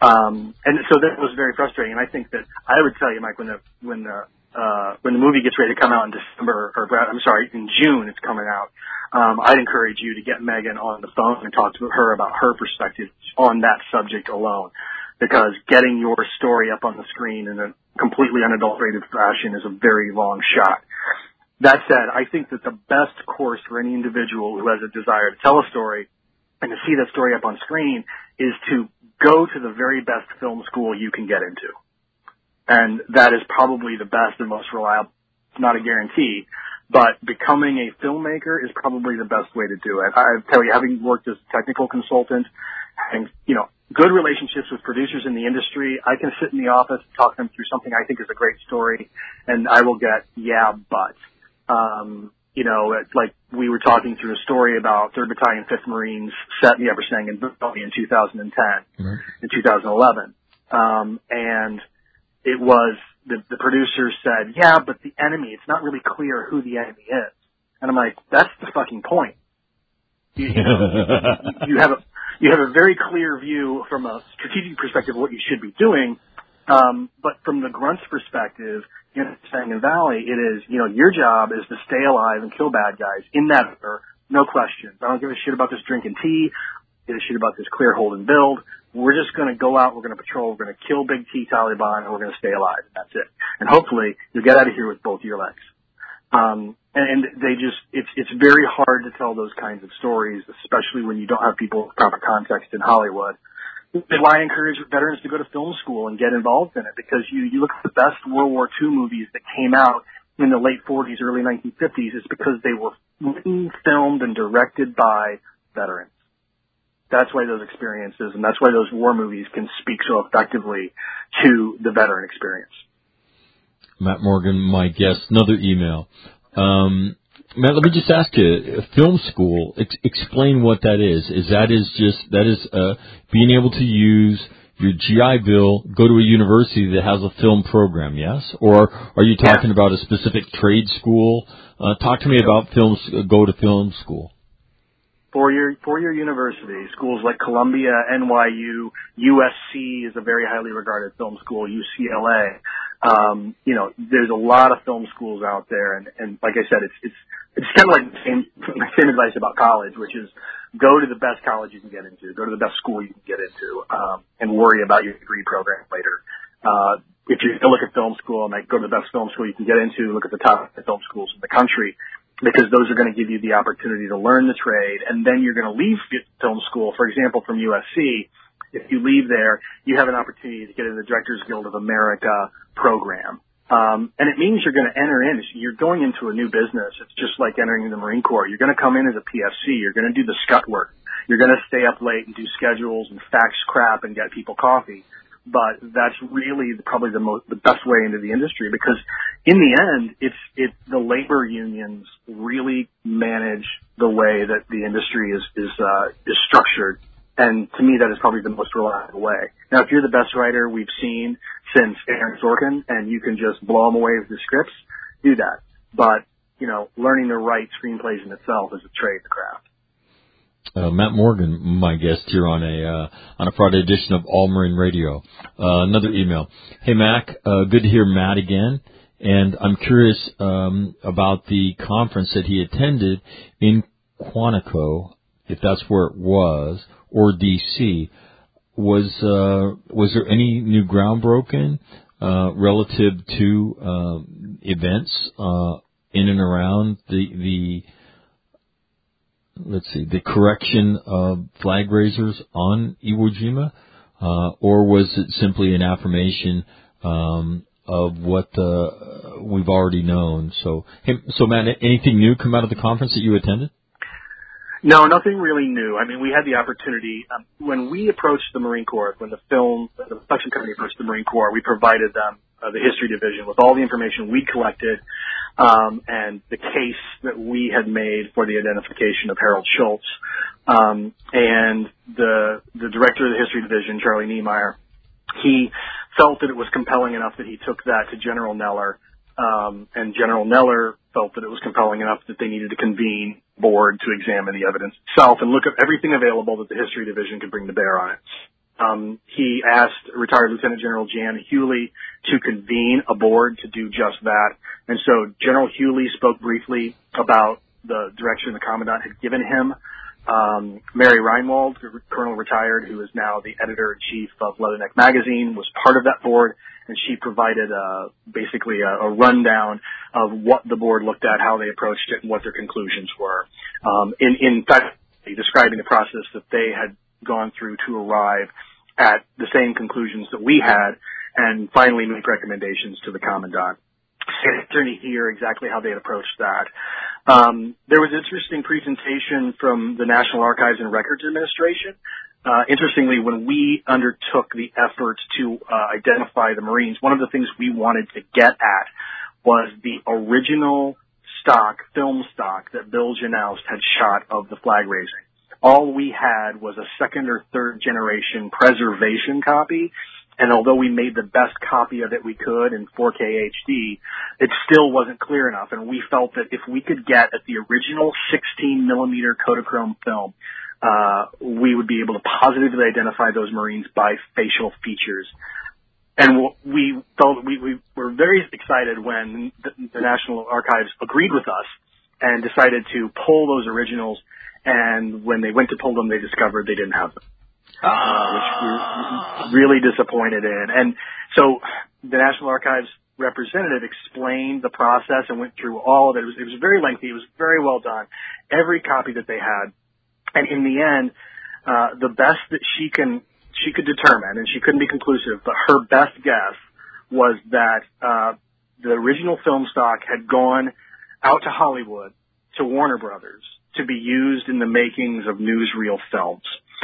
Um, and so that was very frustrating. And I think that I would tell you, Mike, when the when the uh, when the movie gets ready to come out in December, or I'm sorry, in June, it's coming out. Um, I'd encourage you to get Megan on the phone and talk to her about her perspective on that subject alone, because getting your story up on the screen in a completely unadulterated fashion is a very long shot. That said, I think that the best course for any individual who has a desire to tell a story and to see that story up on screen is to go to the very best film school you can get into. And that is probably the best and most reliable. It's not a guarantee, but becoming a filmmaker is probably the best way to do it. I tell you, having worked as a technical consultant, having, you know, good relationships with producers in the industry, I can sit in the office and talk them through something I think is a great story, and I will get, yeah, but. Um, you know, it's like we were talking through a story about third Battalion, fifth Marines set in the Eversang in Boonie in two thousand ten, mm-hmm. in two thousand eleven. Um, and it was, the, the producer said, yeah, but the enemy, it's not really clear who the enemy is. And I'm like, that's the fucking point. You, you know, you have a, you have a very clear view from a strategic perspective of what you should be doing. Um, but from the grunt's perspective, in Sangan Valley, it is, you know, your job is to stay alive and kill bad guys in that order, no questions. I don't give a shit about this drinking tea. I give a shit about this clear, hold, and build. We're just going to go out, we're going to patrol, we're going to kill Big T Taliban, and we're going to stay alive. That's it. And hopefully you'll get out of here with both your legs. Um, and, and they just, it's, it's very hard to tell those kinds of stories, especially when you don't have people with proper context in Hollywood. That's why I encourage veterans to go to film school and get involved in it, because you, you look at the best World War Two movies that came out in the late forties, early nineteen fifties, it's because they were written, filmed, and directed by veterans. That's why those experiences, and that's why those war movies can speak so effectively to the veteran experience. Matt Morgan, my guest, another email. Um, Matt, let me just ask you, film school, ex- explain what that is. Is that is just, that is, uh, being able to use your G I Bill, go to a university that has a film program, yes? Or are you talking yeah. about a specific trade school? Uh, talk to me about film, go to film school. Four-year, four-year university, schools like Columbia, N Y U, U S C is a very highly regarded film school, U C L A. Um, you know, there's a lot of film schools out there, and, and like I said, it's, it's, it's kind of like the same, my same advice about college, which is go to the best college you can get into, go to the best school you can get into, um, and worry about your degree program later. Uh, if you're going to look at film school, and like, go to the best film school you can get into, look at the top film schools in the country, because those are going to give you the opportunity to learn the trade, and then you're going to leave film school, for example, from U S C. If you leave there, you have an opportunity to get in the Directors Guild of America program. Um, and it means you're going to enter in, you're going into a new business. It's just like entering the Marine Corps. You're going to come in as a P F C. You're going to do the scut work. You're going to stay up late and do schedules and fax crap and get people coffee. But that's really probably the most, the best way into the industry, because in the end, it's, it, the labor unions really manage the way that the industry is, is, uh, is structured. And to me, that is probably the most reliable way. Now, if you're the best writer we've seen since Aaron Sorkin and you can just blow them away with the scripts, do that. But, you know, learning to write screenplays in itself is a trade, the craft. Uh, Matt Morgan, my guest here on a uh, on a Friday edition of All Marine Radio. Uh, another email. Hey, Mac, uh, good to hear Matt again. And I'm curious um, about the conference that he attended in Quantico, if that's where it was, or D C. Was uh, was there any new ground broken uh, relative to um, events uh, in and around the the let's see, the correction of flag raisers on Iwo Jima, uh, or was it simply an affirmation um, of what uh, we've already known? So, hey, so Matt, anything new come out of the conference that you attended? No, nothing really new. I mean, we had the opportunity, um, when we approached the Marine Corps, when the film, the production company approached the Marine Corps, we provided them, uh, the history division, with all the information we collected, um, and the case that we had made for the identification of Harold Schultz. Um, and the, the director of the history division, Charlie Niemeyer, he felt that it was compelling enough that he took that to General Neller. Um, and General Neller felt that it was compelling enough that they needed to convene board to examine the evidence itself and look at everything available that the history division could bring to bear on it. um, he asked retired Lieutenant General Jan Hewley to convene a board to do just that. And so General Hewley spoke briefly about the direction the Commandant had given him. Um, Mary Reinwald, Colonel retired, who is now the editor-in-chief of Leatherneck Magazine, was part of that board, and she provided uh, basically a, a rundown of what the board looked at, how they approached it, and what their conclusions were. Um, in, in fact, describing the process that they had gone through to arrive at the same conclusions that we had, and finally make recommendations to the Commandant. Attorney here exactly how they had approached that. Um, there was an interesting presentation from the National Archives and Records Administration. Uh, interestingly, when we undertook the effort to uh, identify the Marines, one of the things we wanted to get at was the original stock, film stock that Bill Janoust had shot of the flag raising. All we had was a second or third generation preservation copy. And although we made the best copy of it we could in four K H D, it still wasn't clear enough. And we felt that if we could get at the original sixteen millimeter Kodachrome film, uh, we would be able to positively identify those Marines by facial features. And we felt we, we were very excited when the, the National Archives agreed with us and decided to pull those originals. And when they went to pull them, they discovered they didn't have them. Uh, which we were really disappointed in. And so the National Archives representative explained the process and went through all of it. It was, it was very lengthy. It was very well done. Every copy that they had. And in the end, uh, the best that she can, she could determine, and she couldn't be conclusive, but her best guess was that, uh, the original film stock had gone out to Hollywood, to Warner Brothers, to be used in the makings of newsreel films.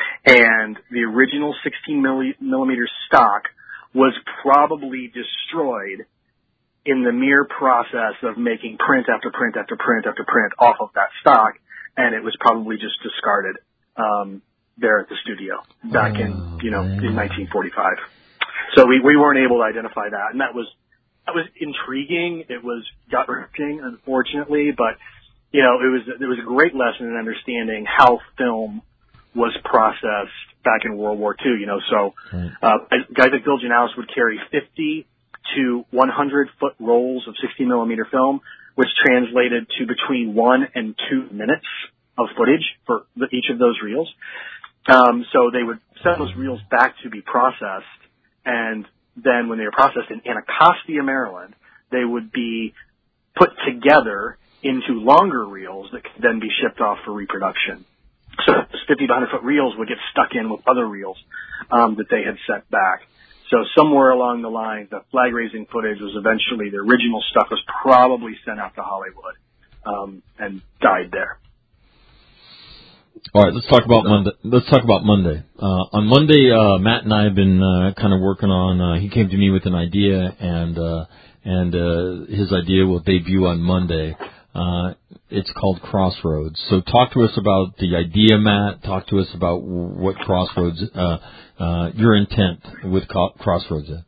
And the original sixteen millimeter stock was probably destroyed in the mere process of making print after print after print after print off of that stock, and it was probably just discarded um, there at the studio back oh, in, you know, man. in nineteen forty-five. So we, we weren't able to identify that, and that was that was intriguing. It was gut-wrenching, unfortunately, but you know, it was it was a great lesson in understanding how film was processed back in World War Two, you know, so, uh, guys like Bill Janoust would carry fifty to one hundred foot rolls of sixty millimeter film, which translated to between one and two minutes of footage for the, each of those reels. Um, so they would send those reels back to be processed, and then when they were processed in Anacostia, Maryland, they would be put together into longer reels that could then be shipped off for reproduction. So fifty to one hundred foot reels would get stuck in with other reels um, that they had sent back. So somewhere along the line, the flag raising footage was eventually, the original stuff was probably sent out to Hollywood um, and died there. All right, let's talk about Monday. Let's talk about Monday. Uh, on Monday, uh, Matt and I have been uh, kind of working on. Uh, he came to me with an idea, and uh, and uh, his idea will debut on Monday. Uh, it's called Crossroads. So talk to us about the idea, Matt. Talk to us about what Crossroads, uh, uh, your intent with Crossroads is.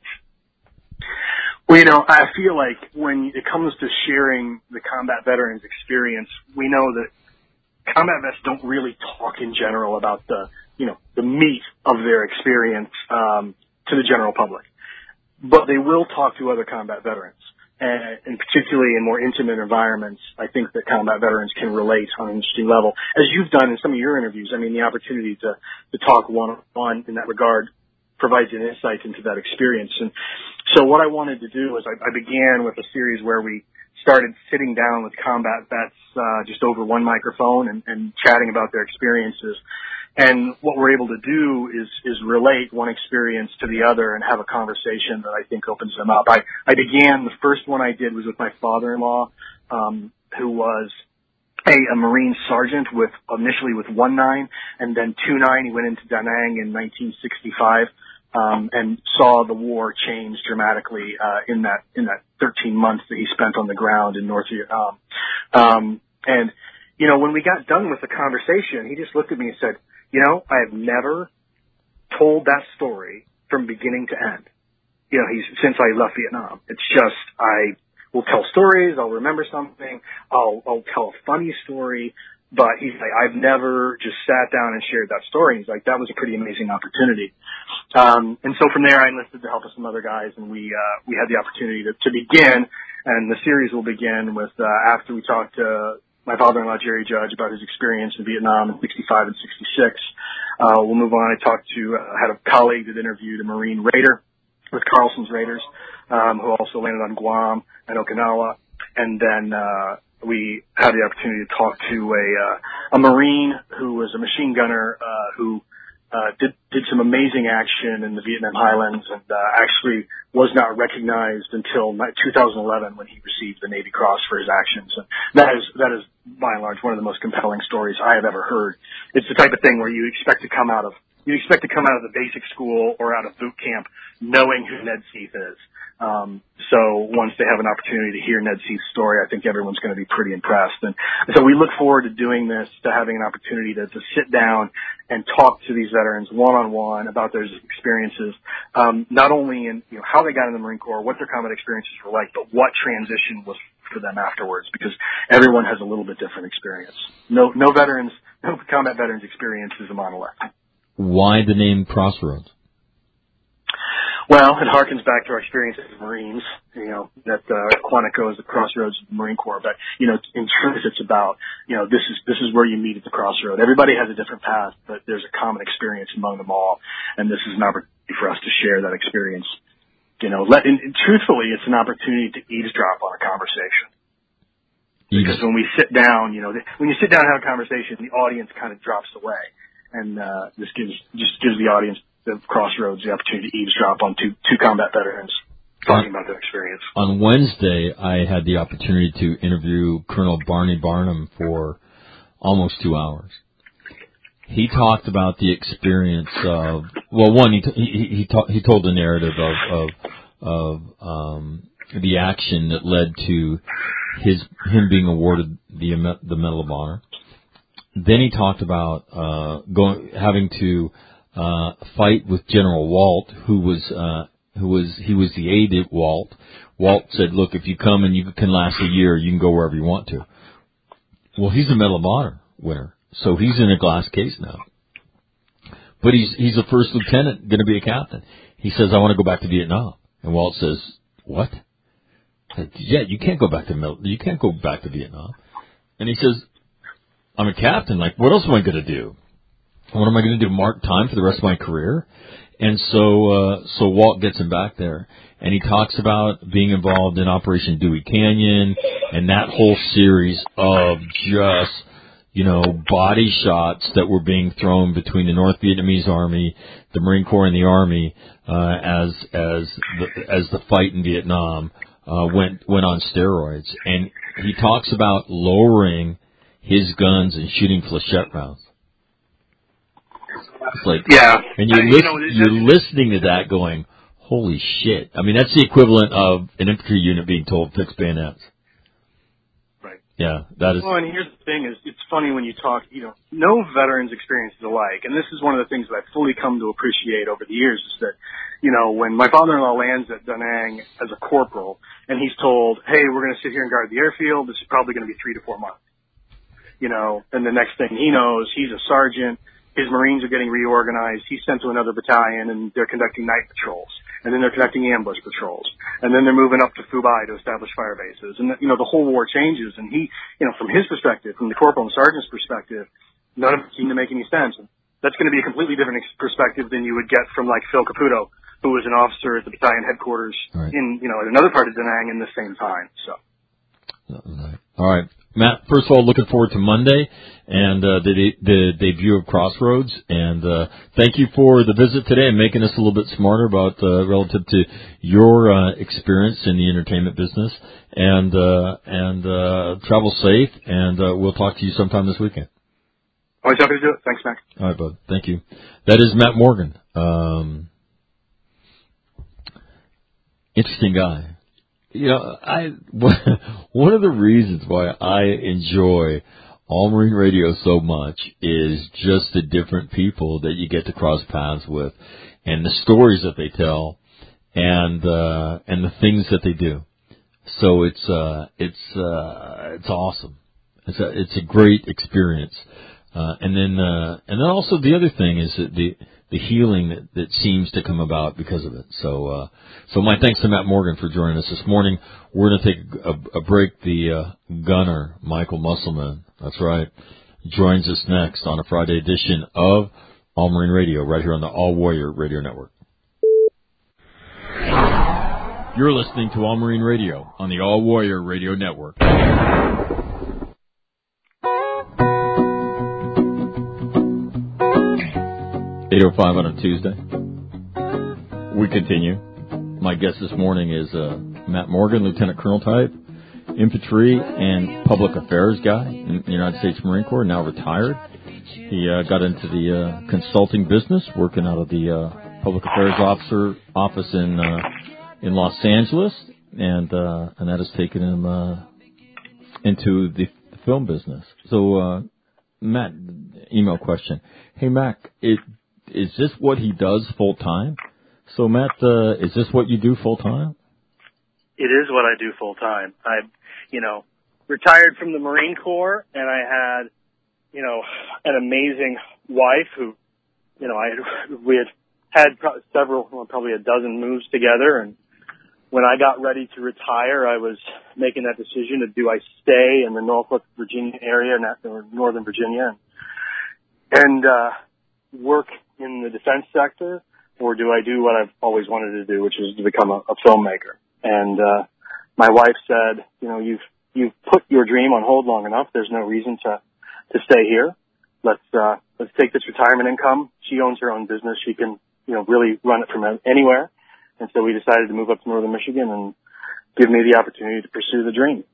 Well, you know, I feel like when it comes to sharing the combat veterans' experience, we know that combat vets don't really talk in general about the, you know, the meat of their experience um, to the general public. But they will talk to other combat veterans. And, and particularly in more intimate environments, I think that combat veterans can relate on an interesting level. As you've done in some of your interviews, I mean, the opportunity to, to talk one-on-one in that regard provides an insight into that experience. And so what I wanted to do was I, I began with a series where we started sitting down with combat vets uh, just over one microphone and, and chatting about their experiences. And what we're able to do is, is relate one experience to the other and have a conversation that I think opens them up. I, I began, the first one I did was with my father-in-law, um, who was a, a Marine sergeant with, initially with one nine and then two nine. He went into Da Nang in nineteen sixty-five, um, and saw the war change dramatically, uh, in that, in that thirteen months that he spent on the ground in North Vietnam. Um, and, you know, when we got done with the conversation, he just looked at me and said, you know, I have never told that story from beginning to end. You know, he's, since I left Vietnam. It's just, I will tell stories, I'll remember something, I'll, I'll tell a funny story, but he's like, I've never just sat down and shared that story. He's like, that was a pretty amazing opportunity. Um, and so from there, I enlisted to help with some other guys, and we uh, we had the opportunity to, to begin. And the series will begin with uh, after we talked to my father-in-law Jerry Judge about his experience in Vietnam in sixty-five and sixty-six. Uh, we'll move on. I talked to uh, had a colleague that interviewed a Marine Raider with Carlson's Raiders, um, who also landed on Guam and Okinawa, and then uh, we had the opportunity to talk to a uh, a Marine who was a machine gunner uh, who uh, did did some amazing action in the Vietnam Highlands, and uh, actually was not recognized until two thousand eleven when he received the Navy Cross for his actions. And that is that is by and large one of the most compelling stories I have ever heard. It's the type of thing where you expect to come out of you expect to come out of the basic school or out of boot camp knowing who Ned Seath is. Um, so once they have an opportunity to hear Ned Seath's story, I think everyone's going to be pretty impressed. And so we look forward to doing this, to having an opportunity to, to sit down and talk to these veterans one-on-one about their experiences, um, not only in you know how they got in the Marine Corps, what their combat experiences were like, but what transition was for them afterwards, because everyone has a little bit different experience. No, no veterans, no combat veterans experience is a monolith. Why the name Crossroads? Well, it harkens back to our experience as Marines, you know, that uh, Quantico is the crossroads of the Marine Corps. But, you know, in truth, it's about, you know, this is this is where you meet at the crossroad. Everybody has a different path, but there's a common experience among them all. And this is an opportunity for us to share that experience. You know, let, and, and truthfully, it's an opportunity to eavesdrop on a conversation. Because when we sit down, you know, when you sit down and have a conversation, the audience kind of drops away. And uh, this gives just gives the audience the Crossroads the opportunity to eavesdrop on two two combat veterans talking about their experience. On Wednesday, I had the opportunity to interview Colonel Barney Barnum for almost two hours. He talked about the experience of well, one he t- he he, ta- he told the narrative of of, of um, the action that led to his him being awarded the the Medal of Honor. Then he talked about uh, going having to uh, fight with General Walt, who was uh, who was he was the aide at Walt. Walt said, "Look, if you come and you can last a year, you can go wherever you want to." Well, he's a Medal of Honor winner, so he's in a glass case now. But he's he's a first lieutenant, going to be a captain. He says, "I want to go back to Vietnam," and Walt says, "What?" I said, "Yeah, you can't go back to you can't go back to Vietnam." And he says, I'm a captain. Like, what else am I going to do? What am I going to do? Mark time for the rest of my career? And so, uh, so Walt gets him back there, and he talks about being involved in Operation Dewey Canyon and that whole series of just, you know, body shots that were being thrown between the North Vietnamese Army, the Marine Corps, and the Army uh, as as the, as the fight in Vietnam uh, went went on steroids. And he talks about lowering his guns and shooting flechette rounds. It's like, yeah, and you're, I, lis- you know, you're listening to that going, holy shit. I mean, that's the equivalent of an infantry unit being told fix bayonets. Right. Yeah, that is. Well, and here's the thing is, it's funny when you talk, you know, no veteran's experience is alike. And this is one of the things that I've fully come to appreciate over the years is that, you know, when my father-in-law lands at Da Nang as a corporal and he's told, hey, we're going to sit here and guard the airfield, this is probably going to be three to four months. You know, and the next thing he knows, he's a sergeant. His Marines are getting reorganized. He's sent to another battalion, and they're conducting night patrols. And then they're conducting ambush patrols. And then they're moving up to Phu-Bai to establish fire bases. And, you know, the whole war changes. And he, you know, from his perspective, from the corporal and sergeant's perspective, none of it seemed to make any sense. That's going to be a completely different ex- perspective than you would get from, like, Phil Caputo, who was an officer at the battalion headquarters right. in, you know, at another part of Da Nang in the same time. So. All right. Matt, first of all, looking forward to Monday and uh, the, the debut of Crossroads. And uh, thank you for the visit today and making us a little bit smarter about uh, relative to your uh, experience in the entertainment business. And uh, and uh, travel safe, and uh, we'll talk to you sometime this weekend. Always happy to do it. Thanks, Mac. All right, bud. Thank you. That is Matt Morgan. Um, interesting guy. You know, I one of the reasons why I enjoy All Marine Radio so much is just the different people that you get to cross paths with, and the stories that they tell, and uh, and the things that they do. So it's uh, it's uh, it's awesome, It's a it's a great experience. Uh, and then uh, and then also the other thing is that the the healing that, that seems to come about because of it. So uh, so my thanks to Matt Morgan for joining us this morning. We're going to take a, a break. The uh, gunner, Michael Musselman, that's right, joins us next on a Friday edition of All Marine Radio right here on the All Warrior Radio Network. You're listening to All Marine Radio on the All Warrior Radio Network. eight oh five on a Tuesday. We continue. My guest this morning is uh, Matt Morgan, Lieutenant Colonel type, infantry and public affairs guy in the United States Marine Corps, now retired. He uh, got into the uh, consulting business, working out of the uh, public affairs officer office in uh, in Los Angeles, and uh, and that has taken him uh, into the, the film business. So, uh, Matt, email question. Hey, Mac, it. Is this what he does full time? So, Matt, uh, is this what you do full time? It is what I do full time. I, you know, retired from the Marine Corps, and I had, you know, an amazing wife who, you know, I had, we had had pro- several, well, probably a dozen moves together. And when I got ready to retire, I was making that decision of do I stay in the Norfolk, Virginia area, or Northern Virginia, and, and uh, work in the defense sector, or do I do what I've always wanted to do, which is to become a, a filmmaker? And uh, my wife said, you know, you've you've put your dream on hold long enough. There's no reason to to stay here. Let's uh, let's take this retirement income. She owns her own business. She can, you know, really run it from anywhere. And so we decided to move up to Northern Michigan and give me the opportunity to pursue the dream.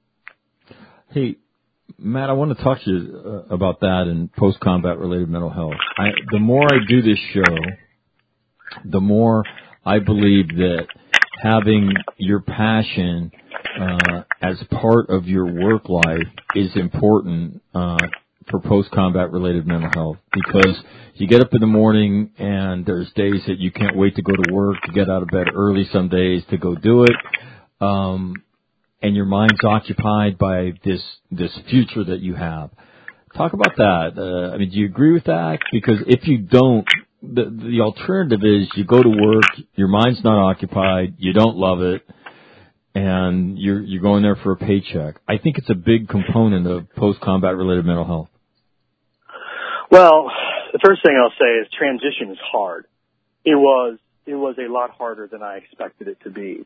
Hey, Matt, I want to talk to you uh, about that and post-combat related mental health. I, the more I do this show, the more I believe that having your passion uh, as part of your work life is important uh, for post-combat related mental health, because you get up in the morning and there's days that you can't wait to go to work, to get out of bed early some days to go do it. Um, and your mind's occupied by this this future that you have. Talk about that. Uh, I mean, do you agree with that? Because if you don't, the, the alternative is you go to work, your mind's not occupied, you don't love it, and you're you're going there for a paycheck. I think it's a big component of post-combat related mental health. Well, the first thing I'll say is transition is hard. It was it was a lot harder than I expected it to be.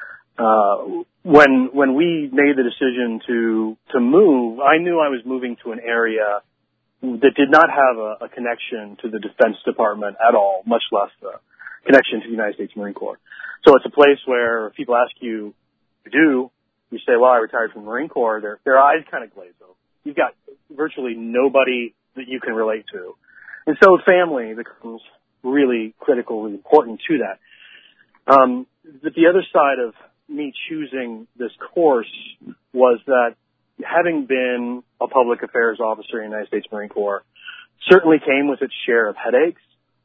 Uh, when, when we made the decision to, to move, I knew I was moving to an area that did not have a, a connection to the Defense Department at all, much less a connection to the United States Marine Corps. So it's a place where if people ask you, you do, you say, well, I retired from the Marine Corps, their, their eyes kind of glaze over. You've got virtually nobody that you can relate to. And so family becomes really critically important to that. Um, but the other side of me choosing this course was that having been a public affairs officer in the United States Marine Corps certainly came with its share of headaches,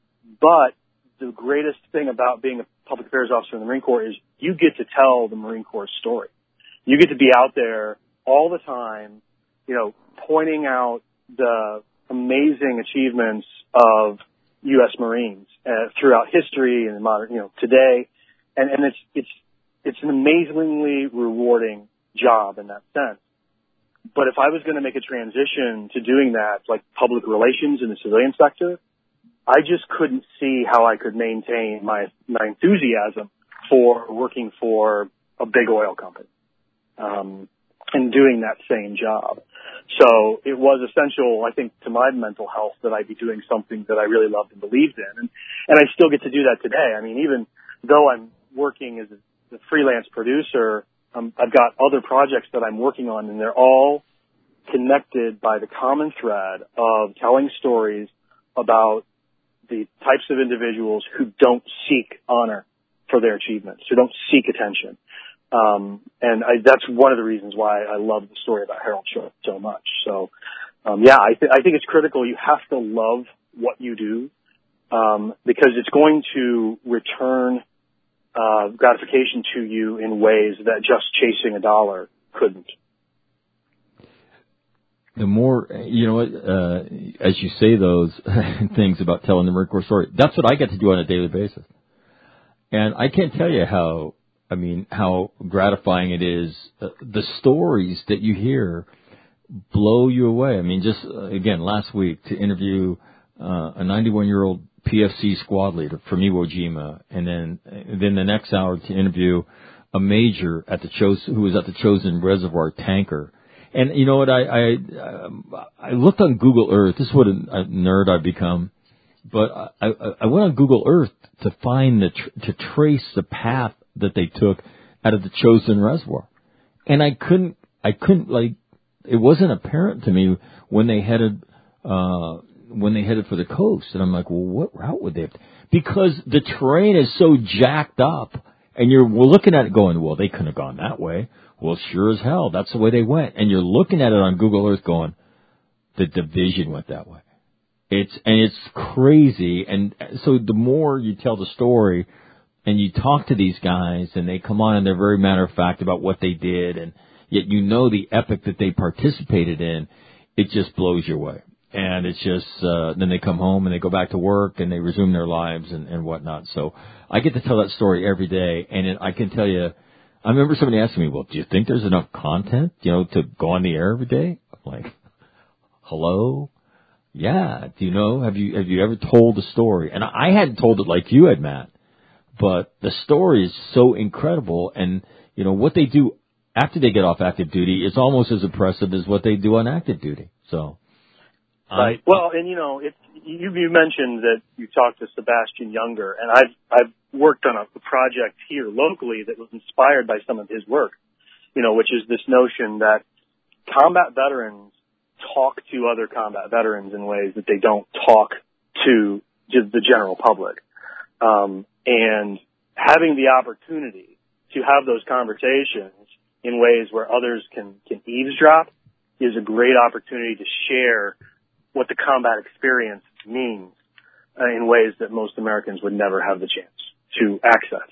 but the greatest thing about being a public affairs officer in the Marine Corps is you get to tell the Marine Corps story. You get to be out there all the time, you know, pointing out the amazing achievements of U S Marines uh, throughout history and modern, you know, today, and and it's it's It's an amazingly rewarding job in that sense. But if I was going to make a transition to doing that, like public relations in the civilian sector, I just couldn't see how I could maintain my, my enthusiasm for working for a big oil company, um, and doing that same job. So it was essential, I think, to my mental health that I be doing something that I really loved and believed in. And, and I still get to do that today. I mean, even though I'm working as a the freelance producer, um, I've got other projects that I'm working on, and they're all connected by the common thread of telling stories about the types of individuals who don't seek honor for their achievements, who don't seek attention. Um, and I, that's one of the reasons why I love the story about Harold Short so much. So, um, yeah, I, th- I think it's critical. You have to love what you do, um, because it's going to return Uh, gratification to you in ways that just chasing a dollar couldn't. the more, you know, uh, as you say those things about telling the Marine Corps story, that's what I get to do on a daily basis. And I can't tell you how, I mean, how gratifying it is. Uh, the stories that you hear blow you away. I mean, just, uh, again, last week to interview uh, a ninety-one-year-old P F C squad leader from Iwo Jima, and then and then the next hour to interview a major at the Chosin, who was at the Chosin Reservoir tanker. And you know what? I I, um, I looked on Google Earth. This is what a, a nerd I've become. But I, I, I went on Google Earth to find the tr- to trace the path that they took out of the Chosin Reservoir, and I couldn't. I couldn't like. It wasn't apparent to me when they headed uh, when they headed for the coast. And I'm like, well, what route would they have? To? Because the terrain is so jacked up, and you're we're looking at it going, well, they couldn't have gone that way. Well, sure as hell, that's the way they went. And you're looking at it on Google Earth going, the division went that way. It's, and it's crazy. And so the more you tell the story and you talk to these guys and they come on and they're very matter of fact about what they did, and yet you know the epic that they participated in, it just blows you away. And it's just, uh, then they come home and they go back to work and they resume their lives and, and whatnot. So I get to tell that story every day. And it, I can tell you, I remember somebody asking me, well, do you think there's enough content, you know, to go on the air every day? I'm like, hello? Yeah. Do you know, have you, have you ever told the story? And I hadn't told it like you had, Matt, but the story is so incredible. And, you know, what they do after they get off active duty is almost as impressive as what they do on active duty. So. Right. Um, well, and you know, it's, you, you mentioned that you talked to Sebastian Younger, and I've, I've worked on a project here locally that was inspired by some of his work, you know, which is this notion that combat veterans talk to other combat veterans in ways that they don't talk to just the general public. Um, and having the opportunity to have those conversations in ways where others can, can eavesdrop is a great opportunity to share what the combat experience means uh, in ways that most Americans would never have the chance to access.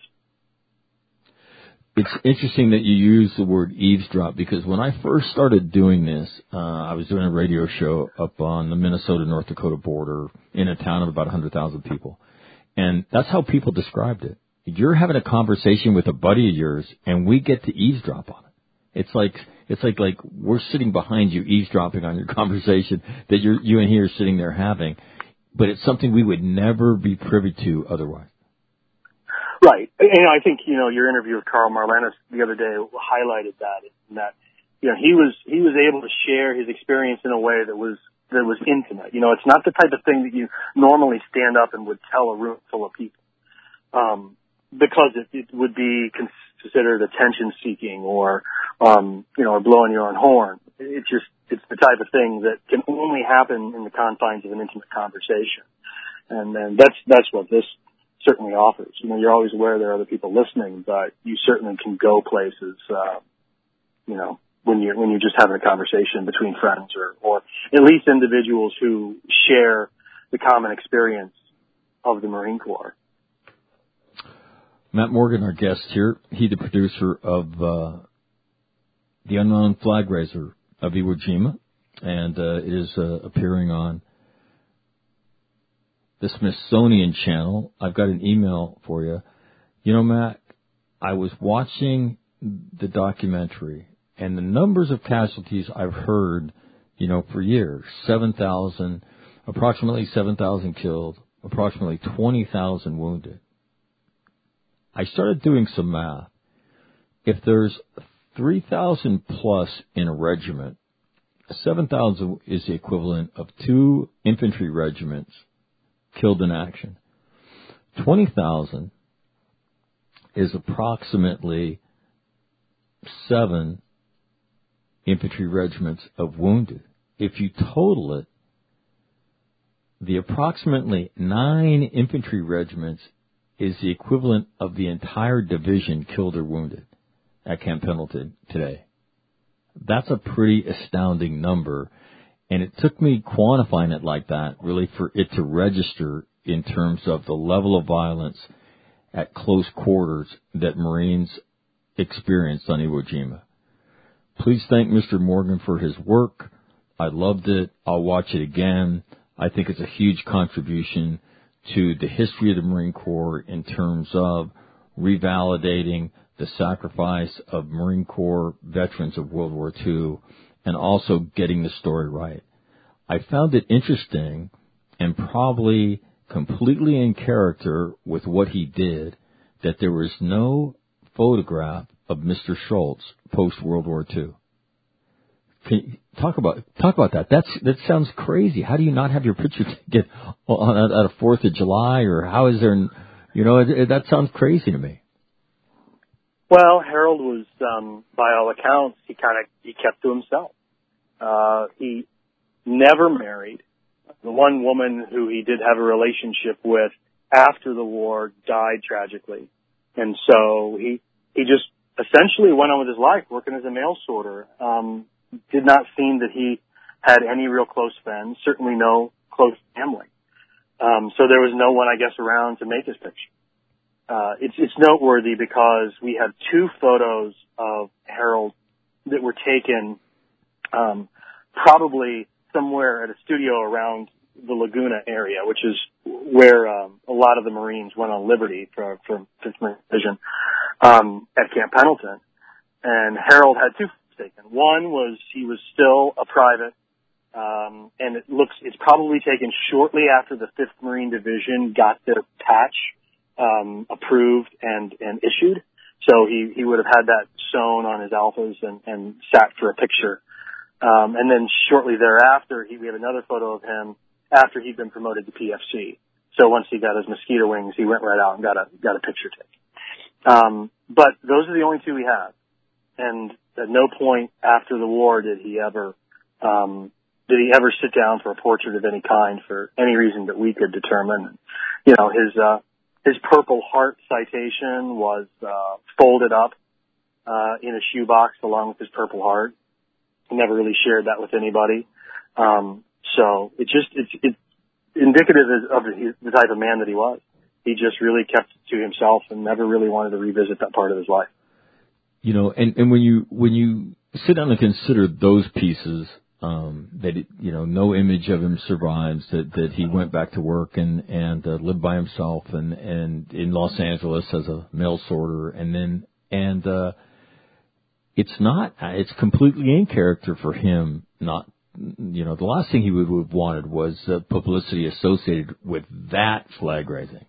It's interesting that you use the word eavesdrop, because when I first started doing this, uh, I was doing a radio show up on the Minnesota-North Dakota border in a town of about one hundred thousand people. And that's how people described it. You're having a conversation with a buddy of yours, and we get to eavesdrop on it. It's like it's like like we're sitting behind you, eavesdropping on your conversation that you're you and he are sitting there having, but it's something we would never be privy to otherwise. Right, and I think you know your interview with Carl Marlenis the other day highlighted that. In that you know he was he was able to share his experience in a way that was that was intimate. You know, it's not the type of thing that you normally stand up and would tell a room full of people, um, because it, it would be considered attention seeking or um, you know, or blowing your own horn. It's just it's the type of thing that can only happen in the confines of an intimate conversation, and then that's that's what this certainly offers. You know, you're always aware there are other people listening, but you certainly can go places, uh, you know, when you're, when you're just having a conversation between friends or, or at least individuals who share the common experience of the Marine Corps. Matt Morgan, our guest here, he the producer of, uh, The Unknown Flag Raiser of Iwo Jima, and, uh, it is, uh, appearing on the Smithsonian Channel. I've got an email for you. You know, Matt, I was watching the documentary, and the numbers of casualties I've heard, you know, for years, seven thousand, approximately seven thousand killed, approximately twenty thousand wounded. I started doing some math. If there's three thousand plus in a regiment, seven thousand is the equivalent of two infantry regiments killed in action. twenty thousand is approximately seven infantry regiments of wounded. If you total it, the approximately nine infantry regiments is the equivalent of the entire division killed or wounded at Camp Pendleton today. That's a pretty astounding number. And it took me quantifying it like that, really, for it to register in terms of the level of violence at close quarters that Marines experienced on Iwo Jima. Please thank Mister Morgan for his work I loved it. I'll watch it again. I think it's a huge contribution to the history of the Marine Corps in terms of revalidating the sacrifice of Marine Corps veterans of World War Two and also getting the story right. I found it interesting and probably completely in character with what he did that there was no photograph of Mister Schultz post-World War Two. Can you talk about talk about that? That's that sounds crazy. How do you not have your picture taken on at a Fourth of July, or how is there? You know, it, it, that sounds crazy to me. Well, Harold was, um, by all accounts, he kind of he kept to himself. Uh, he never married. The one woman who he did have a relationship with after the war died tragically, and so he he just essentially went on with his life, working as a mail sorter. Um, did not seem that he had any real close friends, certainly no close family. Um, so there was no one, I guess, around to make his picture. Uh, it's, it's noteworthy because we have two photos of Harold that were taken, um, probably somewhere at a studio around the Laguna area, which is where, um, a lot of the Marines went on liberty for, for fifth Marine Division, um, at Camp Pendleton. And Harold had two taken. One was he was still a private, um, and it looks it's probably taken shortly after the fifth Marine Division got their patch um, approved and and issued. So he he would have had that sewn on his alphas and, and sat for a picture. Um, and then shortly thereafter, he, we have another photo of him after he'd been promoted to P F C. So once he got his mosquito wings, he went right out and got a got a picture taken. Um, but those are the only two we have. And at no point after the war did he ever, um, did he ever sit down for a portrait of any kind for any reason that we could determine. You know, his, uh, his Purple Heart citation was, uh, folded up, uh, in a shoebox along with his Purple Heart. He never really shared that with anybody. Um, so it just, it's, it's indicative of the type of man that he was. He just really kept to himself and never really wanted to revisit that part of his life. You know, and, and when you when you sit down and consider those pieces, um, that it, you know, no image of him survives. That, that he went back to work and and uh, lived by himself and and in Los Angeles as a mail sorter, and then and uh, it's not it's completely in character for him. Not you know, the last thing he would have wanted was uh, publicity associated with that flag raising.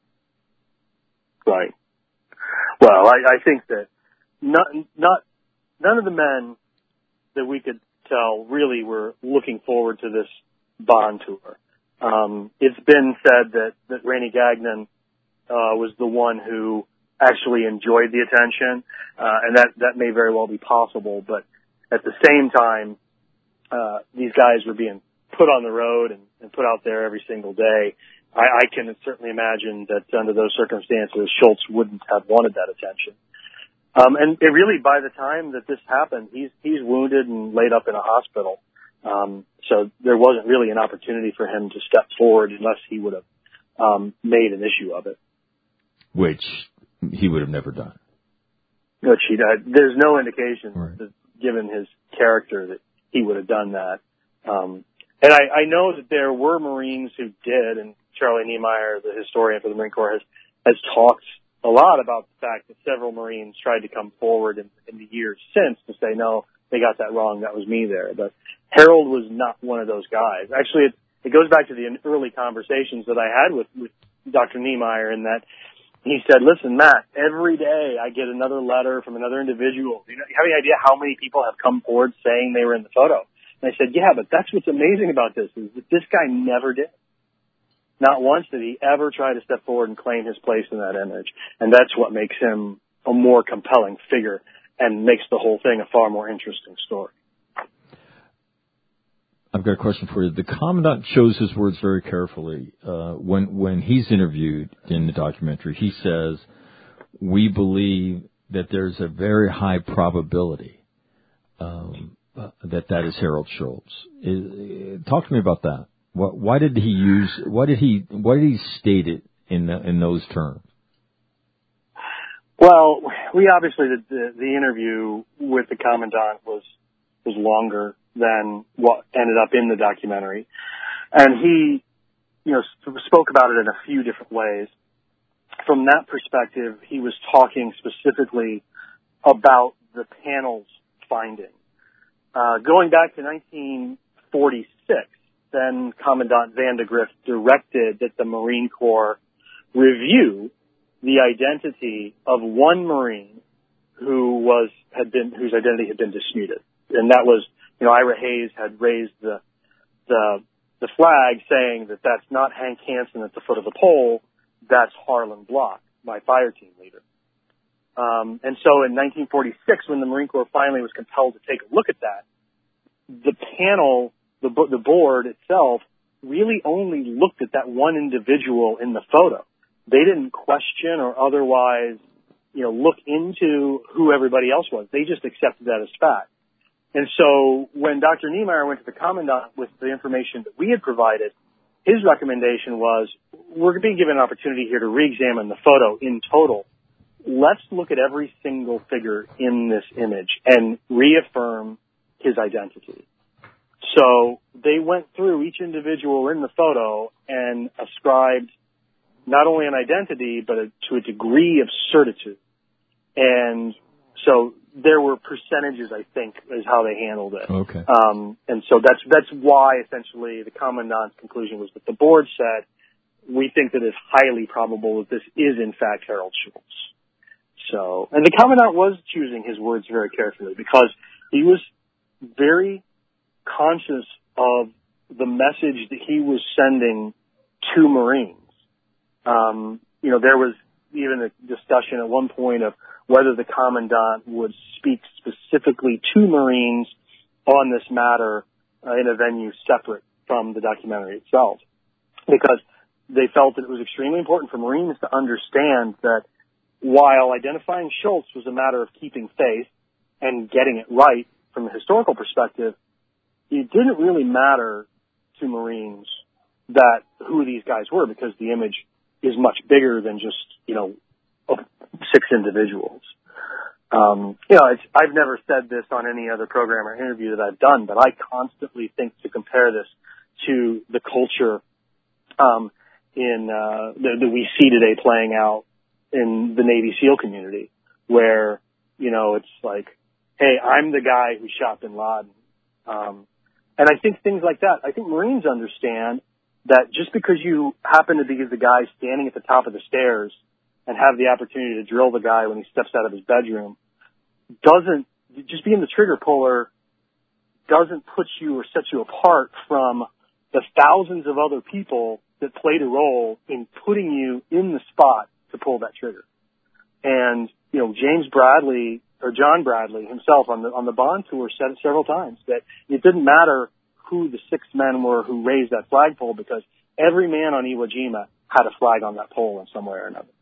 Right. Well, I, I think that. Not, not, none of the men that we could tell really were looking forward to this Bond tour. Um, it's been said that, that Randy Gagnon, uh, was the one who actually enjoyed the attention, uh, and that, that may very well be possible, but at the same time, uh, these guys were being put on the road and, and put out there every single day. I, I can certainly imagine that under those circumstances, Schultz wouldn't have wanted that attention. Um, and it really, by the time that this happened, he's he's wounded and laid up in a hospital. Um, so there wasn't really an opportunity for him to step forward unless he would have um, made an issue of it. Which he would have never done. Which he uh, there's no indication, right. that, given his character, that he would have done that. Um, and I, I know that there were Marines who did, and Charlie Niemeyer, the historian for the Marine Corps, has has talked a lot about the fact that several Marines tried to come forward in, in the years since to say, no, they got that wrong. That was me there. But Harold was not one of those guys. Actually, it, it goes back to the early conversations that I had with, with Doctor Niemeyer, in that he said, listen, Matt, every day I get another letter from another individual. You know, you have any idea how many people have come forward saying they were in the photo? And I said, yeah, but that's what's amazing about this, is that this guy never did. Not once did he ever try to step forward and claim his place in that image. And that's what makes him a more compelling figure and makes the whole thing a far more interesting story. I've got a question for you. The Commandant chose his words very carefully. Uh, when, when he's interviewed in the documentary, he says, we believe that there's a very high probability um, uh, that that is Harold Schultz. Is, talk to me about that. What, why did he use? Why did he? Why did he state it in the, in those terms? Well, we obviously the, the the interview with the Commandant was was longer than what ended up in the documentary. And he, you know, spoke about it in a few different ways. From that perspective, he was talking specifically about the panel's finding. Uh, going back to nineteen forty-six, then Commandant Vandegrift directed that the Marine Corps review the identity of one Marine who was, had been, whose identity had been disputed. And that was, you know, Ira Hayes had raised the, the, the flag saying that that's not Hank Hansen at the foot of the pole, that's Harlan Block, my fire team leader. Um, and so in nineteen forty-six, when the Marine Corps finally was compelled to take a look at that, the panel, the, the board itself, really only looked at that one individual in the photo. They didn't question or otherwise, you know, look into who everybody else was. They just accepted that as fact. And so when Doctor Niemeyer went to the Commandant with the information that we had provided, his recommendation was, we're being given an opportunity here to re-examine the photo in total. Let's look at every single figure in this image and reaffirm his identity. So they went through each individual in the photo and ascribed not only an identity, but a, to a degree of certitude. And so there were percentages, I think, is how they handled it. Okay. Um, and so that's that's why essentially the Commandant's conclusion was that the board said, we think that it's highly probable that this is in fact Harold Schultz. So, and the Commandant was choosing his words very carefully because he was very conscious of the message that he was sending to Marines. Um, you know, there was even a discussion at one point of whether the Commandant would speak specifically to Marines on this matter uh, in a venue separate from the documentary itself, because they felt that it was extremely important for Marines to understand that while identifying Schultz was a matter of keeping faith and getting it right from a historical perspective, it didn't really matter to Marines that who these guys were, because the image is much bigger than just, you know, six individuals. Um, you know, it's, I've never said this on any other program or interview that I've done, but I constantly think to compare this to the culture um, in uh, that, that we see today playing out in the Navy SEAL community, where, you know, it's like, hey, I'm the guy who shot bin Laden. Um, and I think things like that, I think Marines understand that just because you happen to be the guy standing at the top of the stairs and have the opportunity to drill the guy when he steps out of his bedroom doesn't, just being the trigger puller doesn't put you or set you apart from the thousands of other people that played a role in putting you in the spot to pull that trigger. And, you know, James Bradley or John Bradley himself on the, on the Bond tour said it several times that it didn't matter who the six men were who raised that flagpole, because every man on Iwo Jima had a flag on that pole in some way or another.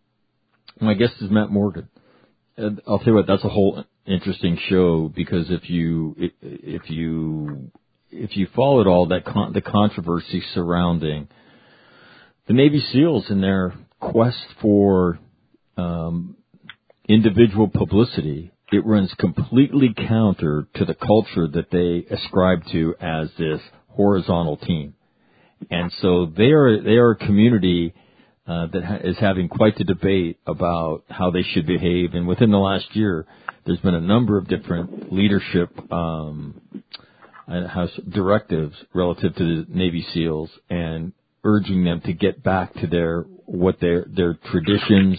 My guest is Matt Morgan. And I'll tell you what, that's a whole interesting show, because if you if you if you followed all that con- the controversy surrounding the Navy SEALs and their quest for um, individual publicity, it runs completely counter to the culture that they ascribe to as this horizontal team. And so they are they are a community uh, that ha- is having quite the debate about how they should behave. And within the last year, there's been a number of different leadership um, house directives relative to the Navy SEALs and urging them to get back to their what their their traditions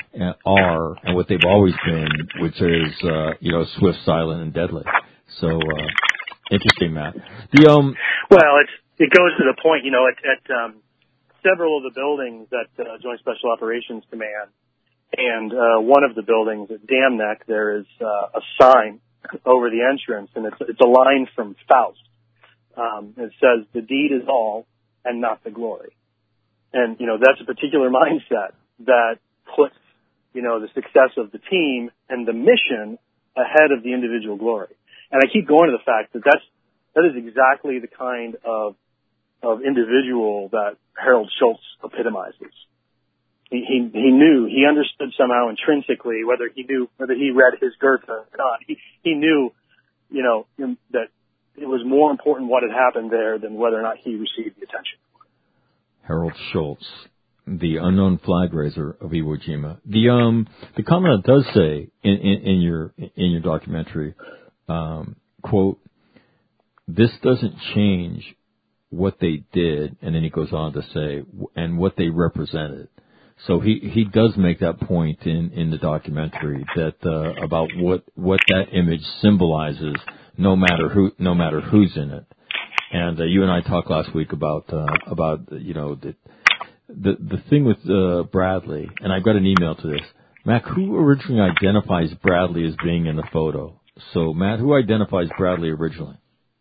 are and what they've always been, which is uh, you know, swift, silent, and deadly. So uh, interesting, Matt. The um well, it's it goes to the point, you know, at, at um, several of the buildings at uh, Joint Special Operations Command, and uh, one of the buildings at Dam Neck, there is uh, a sign over the entrance, and it's it's a line from Faust. Um, it says, "The deed is all, and not the glory." And, you know, that's a particular mindset that puts, you know, the success of the team and the mission ahead of the individual glory. And I keep going to the fact that that's, that is exactly the kind of, of individual that Harold Schultz epitomizes. He, he, he knew, he understood somehow intrinsically, whether he knew, whether he read his Goethe or not, he, he knew, you know, that it was more important what had happened there than whether or not he received the attention. Harold Schultz, the unknown flag raiser of Iwo Jima. The um the comment does say in, in, in your in your documentary, um, quote, "This doesn't change what they did," and then he goes on to say, "and what they represented." So he, he does make that point in, in the documentary that uh, about what what that image symbolizes, no matter who no matter who's in it. And uh, you and I talked last week about uh, about you know the the the thing with uh, Bradley, and I got an email to this. Mac, who originally identifies Bradley as being in the photo? So Matt, who identifies Bradley originally?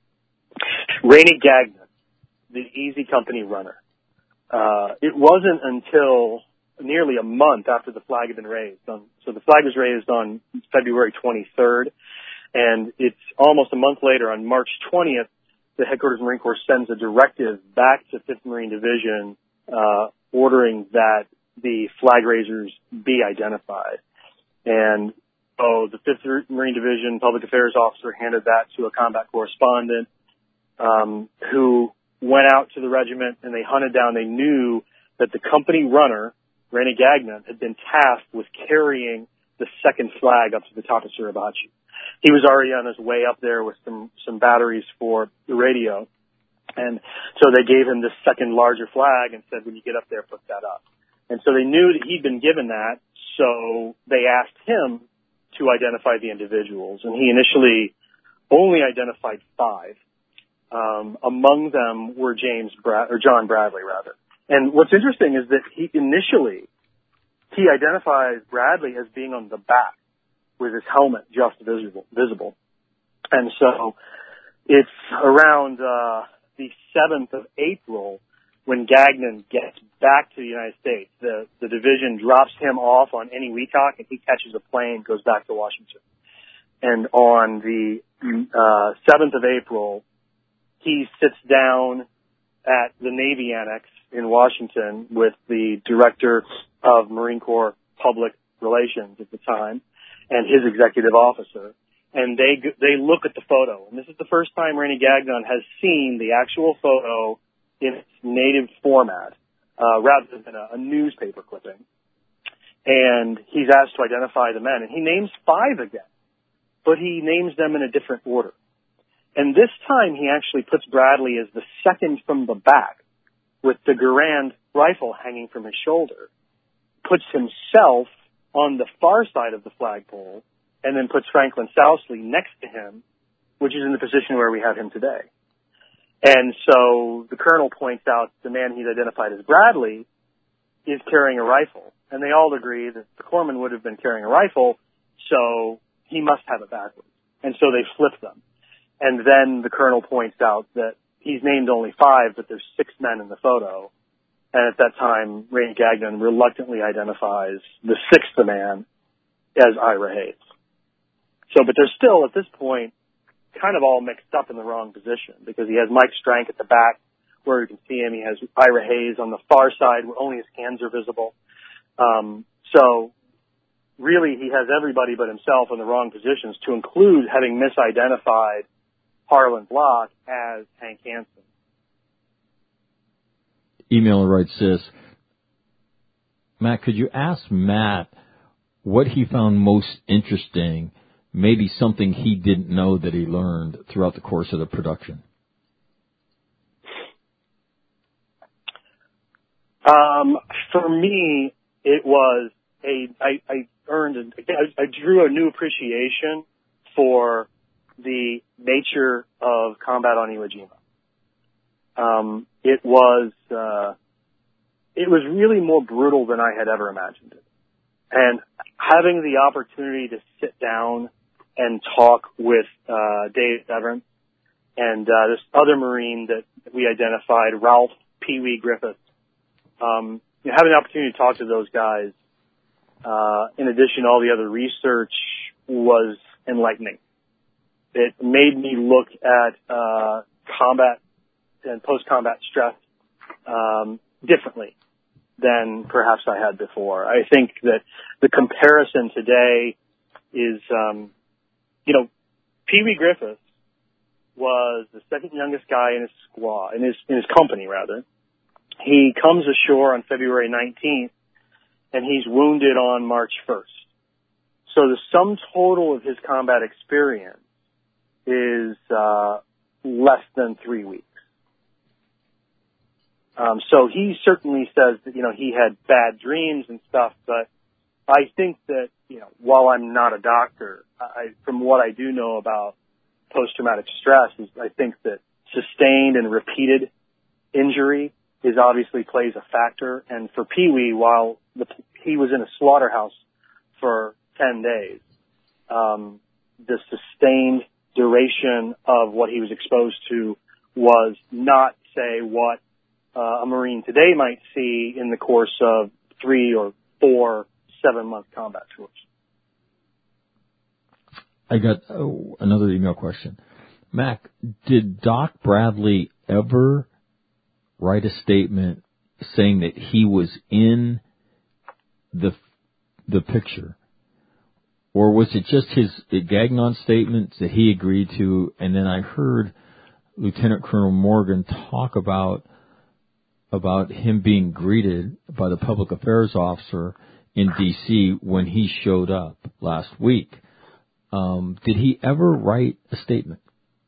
Rainey Gagnon, the Easy Company runner. Uh, it wasn't until nearly a month after the flag had been raised. On, so the flag was raised on February twenty-third, and it's almost a month later, on March twentieth, the headquarters of the Marine Corps sends a directive back to fifth Marine Division uh, ordering that the flag raisers be identified. And so the fifth Marine Division public affairs officer handed that to a combat correspondent um, who went out to the regiment, and they hunted down, they knew that the company runner, Rainey Gagnon, had been tasked with carrying the second flag up to the top of Suribachi. He was already on his way up there with some, some batteries for the radio. And so they gave him this second larger flag and said, when you get up there, put that up. And so they knew that he'd been given that, so they asked him to identify the individuals. And he initially only identified five. Um, among them were James Brad- or John Bradley, rather. And what's interesting is that he initially, he identifies Bradley as being on the back with his helmet just visible. visible. And so it's around uh, the seventh of April when Gagnon gets back to the United States. The, the division drops him off on Eniwetok, and he catches a plane, goes back to Washington. And on the uh, seventh of April, he sits down at the Navy Annex in Washington with the director of Marine Corps Public Relations at the time and his executive officer. And they they look at the photo. And this is the first time Rainey Gagnon has seen the actual photo in its native format, uh, rather than a, a newspaper clipping. And he's asked to identify the men. And he names five again, but he names them in a different order. And this time he actually puts Bradley as the second from the back, with the Garand rifle hanging from his shoulder, puts himself on the far side of the flagpole, and then puts Franklin Sousley next to him, which is in the position where we have him today. And so the colonel points out the man he's identified as Bradley is carrying a rifle. And they all agree that the corpsman would have been carrying a rifle, so he must have it backwards. And so they flip them. And then the colonel points out that he's named only five, but there's six men in the photo. And at that time, Rainey Gagnon reluctantly identifies the sixth man as Ira Hayes. So, but they're still, at this point, kind of all mixed up in the wrong position, because he has Mike Strank at the back where you can see him. He has Ira Hayes on the far side where only his hands are visible. Um, so really he has everybody but himself in the wrong positions, to include having misidentified Harlan Block as Hank Hansen. Emailer writes this, Matt, could you ask Matt what he found most interesting, maybe something he didn't know that he learned throughout the course of the production? Um, for me, it was a, I, I earned, a, I drew a new appreciation for the nature of combat on Iwo Jima. Um, it was, uh, it was really more brutal than I had ever imagined it. And having the opportunity to sit down and talk with, uh, Dave Severn and, uh, this other Marine that we identified, Ralph Pee Wee Griffith, um, you know, having the opportunity to talk to those guys, uh, in addition to all the other research, was enlightening. It made me look at, uh, combat and post-combat stress, um, differently than perhaps I had before. I think that the comparison today is, um, you know, Pee Wee Griffith was the second youngest guy in his squad, in his, in his company rather. He comes ashore on February nineteenth, and he's wounded on March first. So the sum total of his combat experience is uh, less than three weeks. Um, so he certainly says that, you know, he had bad dreams and stuff, but I think that, you know, while I'm not a doctor, I, from what I do know about post-traumatic stress, is I think that sustained and repeated injury is obviously plays a factor. And for Pee Wee, while the, he was in a slaughterhouse for ten days, um, the sustained duration of what he was exposed to was not, say, what uh, a Marine today might see in the course of three or four seven-month combat tours. I got oh, another email question. Mac, did Doc Bradley ever write a statement saying that he was in the the picture? Or was it just his Gagnon statements that he agreed to, and then I heard Lieutenant Colonel Morgan talk about about him being greeted by the public affairs officer in D C when he showed up last week. Um, did he ever write a statement?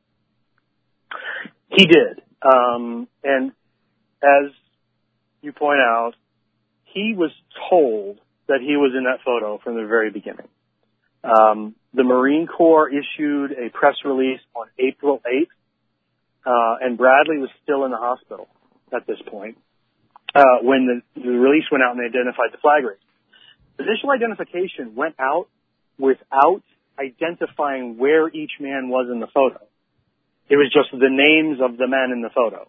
He did. Um, and as you point out, he was told that he was in that photo from the very beginning. Um, the Marine Corps issued a press release on April eighth, uh, and Bradley was still in the hospital at this point, uh, when the, the release went out and they identified the flag raisers. Initial identification went out without identifying where each man was in the photo. It was just the names of the men in the photo.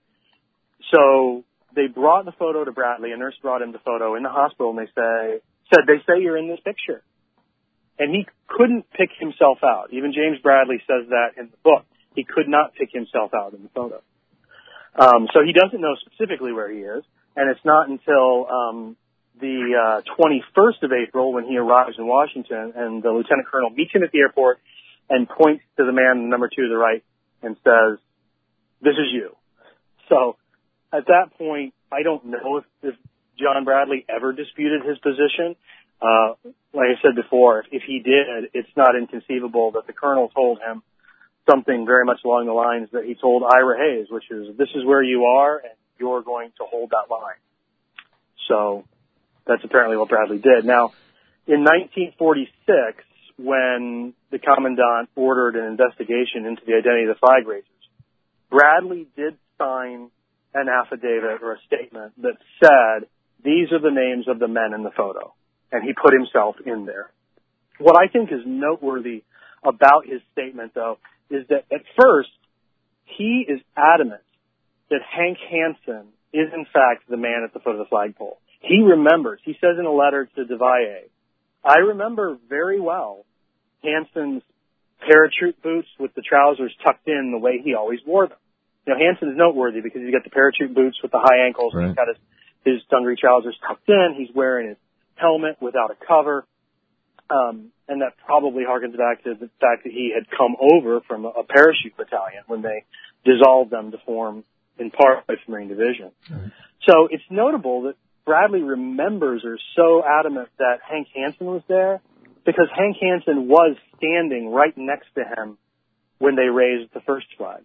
So they brought the photo to Bradley, a nurse brought him the photo in the hospital, and they say, said, they say you're in this picture. And he couldn't pick himself out. Even James Bradley says that in the book. He could not pick himself out in the photo. Um, so he doesn't know specifically where he is, and it's not until um, the uh, twenty-first of April when he arrives in Washington, and the lieutenant colonel meets him at the airport and points to the man number two to the right and says, "This is you." So at that point, I don't know if, if John Bradley ever disputed his position. Uh, like I said before, if, if he did, it's not inconceivable that the colonel told him something very much along the lines that he told Ira Hayes, which is, this is where you are and you're going to hold that line. So that's apparently what Bradley did. Now, in nineteen forty-six, when the commandant ordered an investigation into the identity of the flag raisers, Bradley did sign an affidavit or a statement that said, these are the names of the men in the photo. And he put himself in there. What I think is noteworthy about his statement, though, is that at first, he is adamant that Hank Hansen is, in fact, the man at the foot of the flagpole. He remembers. He says in a letter to DeValle, I remember very well Hansen's parachute boots with the trousers tucked in the way he always wore them. You know, Hansen is noteworthy because he's got the parachute boots with the high ankles. Right. He's got his, his dungaree trousers tucked in. He's wearing his helmet without a cover. Um, and that probably harkens back to the fact that he had come over from a, a parachute battalion when they dissolved them to form, in part, the Marine Division. Right. So it's notable that Bradley remembers or is so adamant that Hank Hansen was there because Hank Hansen was standing right next to him when they raised the first flag.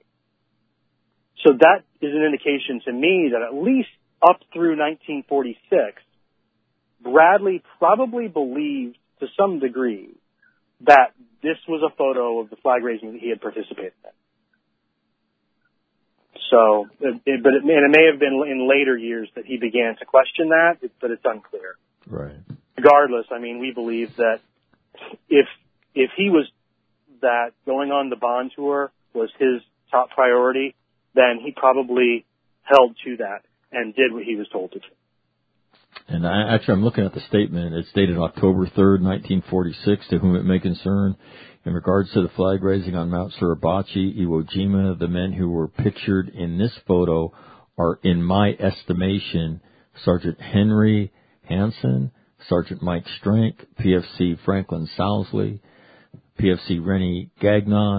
So that is an indication to me that at least up through nineteen forty-six, Bradley probably believed to some degree that this was a photo of the flag raising that he had participated in. So, it, it, but it, and it may have been in later years that he began to question that, but it's unclear. Right. Regardless, I mean, we believe that if if he was that going on the Bond tour was his top priority, then he probably held to that and did what he was told to do. And I, actually, I'm looking at the statement. It's dated October third, nineteen forty-six, to whom it may concern. In regards to the flag raising on Mount Suribachi, Iwo Jima, the men who were pictured in this photo are, in my estimation, Sergeant Henry Hansen, Sergeant Mike Strank, P F C Franklin Sousley, P F C Rennie Gagnon,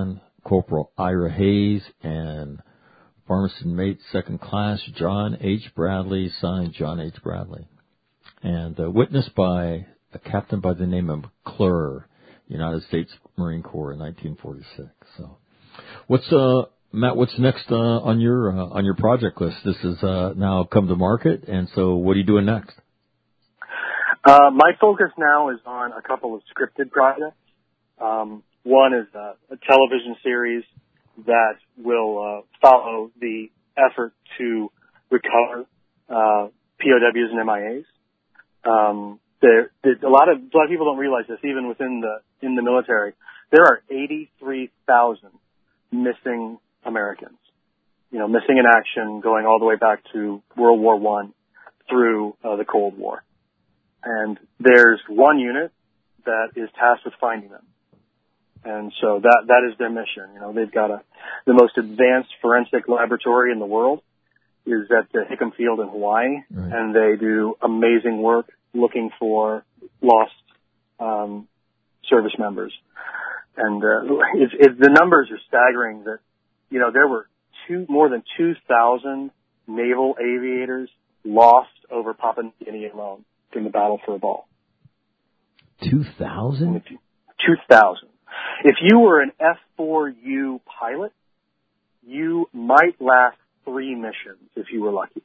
Corporal Ira Hayes, and Pharmacy Mate Second Class John H. Bradley, signed John H. Bradley. And uh, witnessed by a captain by the name of McClure, United States Marine Corps in nineteen forty-six. So, what's uh Matt? What's next uh, on your uh, on your project list? This is uh, now come to market, and so what are you doing next? Uh, my focus now is on a couple of scripted projects. Um, one is a, a television series that will uh, follow the effort to recover uh, P O Ws and M I As. Um, there, there, a lot of a lot of people don't realize this. Even within the in the military, there are eighty-three thousand missing Americans. You know, missing in action, going all the way back to World War One through uh, the Cold War. And there's one unit that is tasked with finding them. And so that, that is their mission. You know, they've got a, the most advanced forensic laboratory in the word is at the Hickam Field in Hawaii. Right. And they do amazing work looking for lost, um, service members. And, uh, it's, it's, the numbers are staggering that, you know, there were two, more than two thousand naval aviators lost over Papua New Guinea alone in the battle for a ball. Two thousand? Two thousand. If you were an F four U pilot, you might last three missions if you were lucky.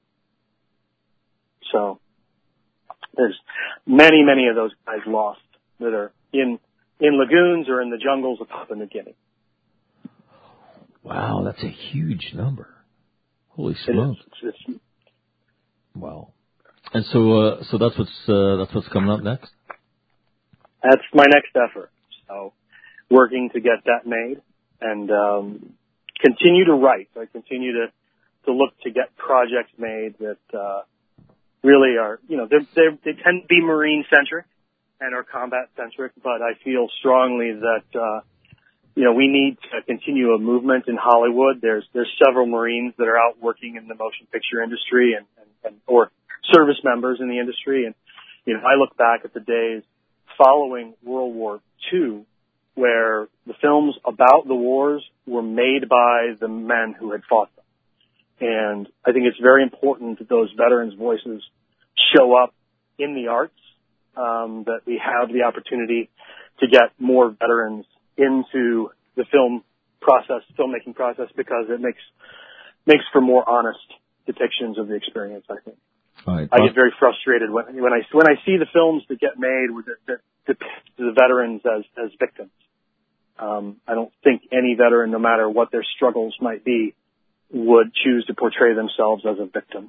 So there's many, many of those guys lost that are in in lagoons or in the jungles of Papua New Guinea. Wow, that's a huge number. Holy smokes! It's, it's, wow. And so, uh, so that's what's uh, that's what's coming up next. That's my next effort. So, working to get that made and um, continue to write. I continue to to look to get projects made that uh, really are, you know, they're, they're, they tend to be marine centric and are combat centric. But I feel strongly that uh, you know we need to continue a movement in Hollywood. There's there's several Marines that are out working in the motion picture industry and, and, and or service members in the industry. And, you know, I look back at the days following World War Two where the films about the wars were made by the men who had fought them. And I think it's very important that those veterans' voices show up in the arts, um, that we have the opportunity to get more veterans into the film process, filmmaking process, because it makes, makes for more honest depictions of the experience, I think. Right. I get very frustrated when when I when I see the films that get made with that, that depict the veterans as as victims. Um, I don't think any veteran, no matter what their struggles might be, would choose to portray themselves as a victim.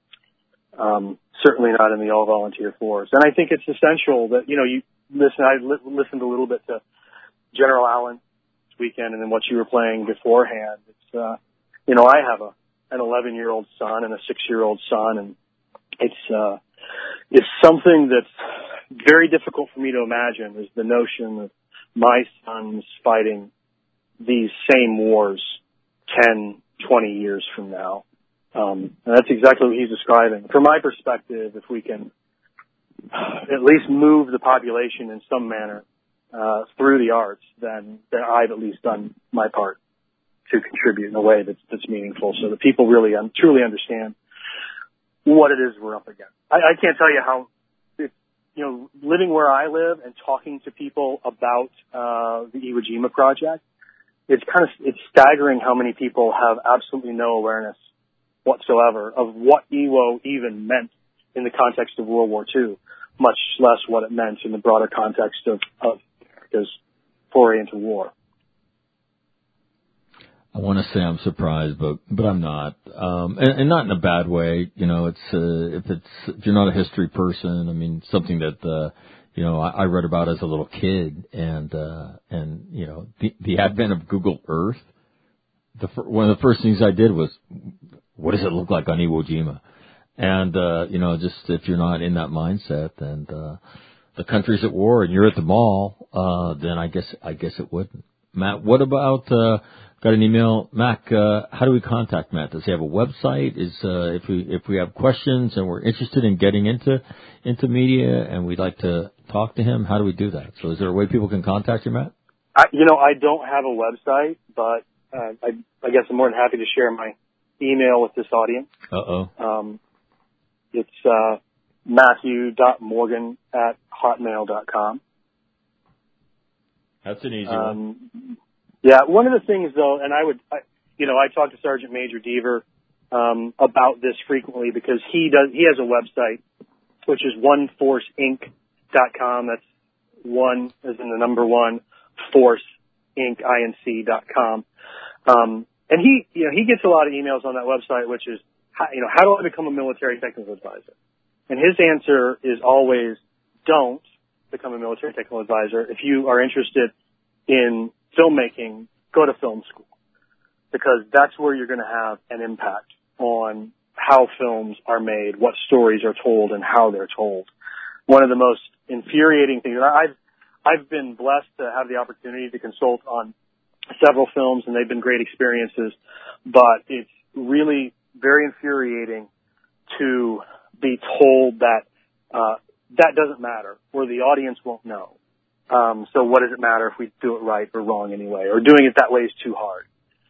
Um, certainly not in the all volunteer force. And I think it's essential that you know you listen. I li- listened a little bit to General Allen this weekend, and then what you were playing beforehand. It's uh, you know I have a an eleven year old son and a six year old son, and It's, uh, it's something that's very difficult for me to imagine is the notion of my sons fighting these same wars ten, twenty years from now. Um, and that's exactly what he's describing. From my perspective, if we can at least move the population in some manner, uh, through the arts, then, then I've at least done my part to contribute in a way that's, that's meaningful so that people really un- truly understand what it is we're up against. I, I can't tell you how, it, you know, living where I live and talking to people about uh, the Iwo Jima project, it's kind of it's staggering how many people have absolutely no awareness whatsoever of what Iwo even meant in the context of World War Two, much less what it meant in the broader context of, of America's foray into war. I want to say I'm surprised, but but I'm not, um, and, and not in a bad way. You know, it's uh, if it's if you're not a history person, I mean, something that uh, you know I, I read about as a little kid, and uh, and you know the, the advent of Google Earth. The one of the first things I did was, what does it look like on Iwo Jima? And uh, you know, just if you're not in that mindset, and uh, the country's at war, and you're at the mall, uh, then I guess I guess it wouldn't. Matt, what about? Uh, Got an email, Mac. Uh, how do we contact Matt? Does he have a website? Is uh, if we if we have questions and we're interested in getting into into media and we'd like to talk to him, how do we do that? So, is there a way people can contact you, Matt? I, you know, I don't have a website, but uh, I, I guess I'm more than happy to share my email with this audience. Uh-oh. Um, it's uh, matthew dot morgan at hotmail dot com. That's an easy um, one. Yeah, one of the things, though, and I would, I, you know, I talk to Sergeant Major Deaver um, about this frequently because he does. He has a website, which is one force inc dot com. That's one as in the number one, force inc dot com. Um, and he, you know, he gets a lot of emails on that website, which is, how, you know, how do I become a military technical advisor? And his answer is always, don't become a military technical advisor. If you are interested in filmmaking, go to film school, because that's where you're going to have an impact on how films are made, what stories are told, and how they're told. One of the most infuriating things, I've, I've been blessed to have the opportunity to consult on several films, and they've been great experiences, but it's really very infuriating to be told that uh, that doesn't matter, or the audience won't know. Um, so what does it matter if we do it right or wrong anyway, or doing it that way is too hard?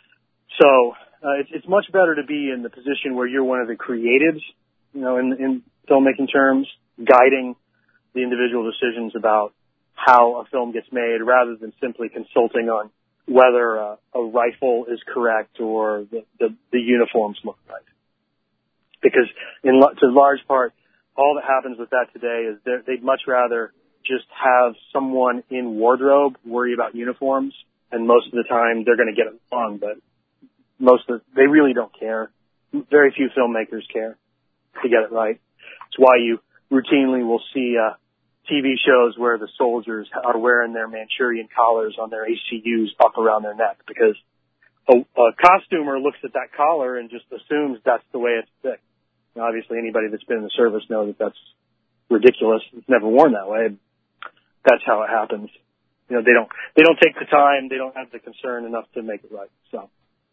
So uh, it's, it's much better to be in the position where you're one of the creatives, you know, in, in filmmaking terms, guiding the individual decisions about how a film gets made, rather than simply consulting on whether uh, a rifle is correct or the, the, the uniforms look right. Because in to large part, all that happens with that today is they'd much rather just have someone in wardrobe worry about uniforms, and most of the time they're going to get it wrong, but most of the, they really don't care. Very few filmmakers care to get it right. It's why you routinely will see uh, T V shows where the soldiers are wearing their Manchurian collars on their A C Us up around their neck, because a, a costumer looks at that collar and just assumes that's the way it's fixed. Now, obviously, anybody that's been in the service knows that that's ridiculous. It's never worn that way. That's how it happens. You know, they don't they don't take the time. They don't have the concern enough to make it right. So,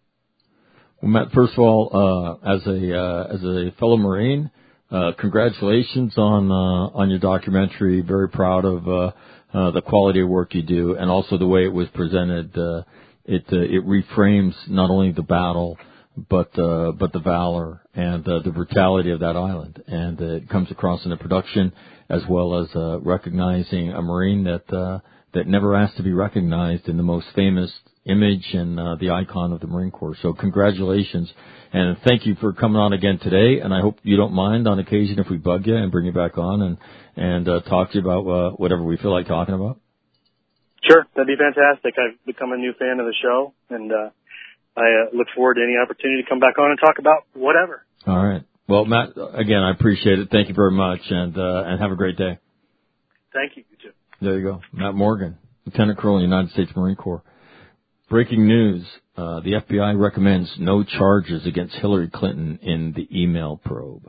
well, Matt, first of all, uh, as a uh, as a fellow Marine, uh, congratulations on uh, on your documentary. Very proud of uh, uh, the quality of work you do, and also the way it was presented. Uh, it uh, it reframes not only the battle, but uh, but the valor and uh, the brutality of that island, and uh, it comes across in the production, as well as uh, recognizing a Marine that uh, that never asked to be recognized in the most famous image and uh, the icon of the Marine Corps. So congratulations, and thank you for coming on again today. And I hope you don't mind on occasion if we bug you and bring you back on and and uh, talk to you about uh, whatever we feel like talking about. Sure, that'd be fantastic. I've become a new fan of the show, and uh, I uh, look forward to any opportunity to come back on and talk about whatever. All right. Well, Matt, again, I appreciate it. Thank you very much, and uh, and have a great day. Thank you. You too. There you go. Matt Morgan, Lieutenant Colonel, United States Marine Corps. Breaking news. Uh, the F B I recommends no charges against Hillary Clinton in the email probe.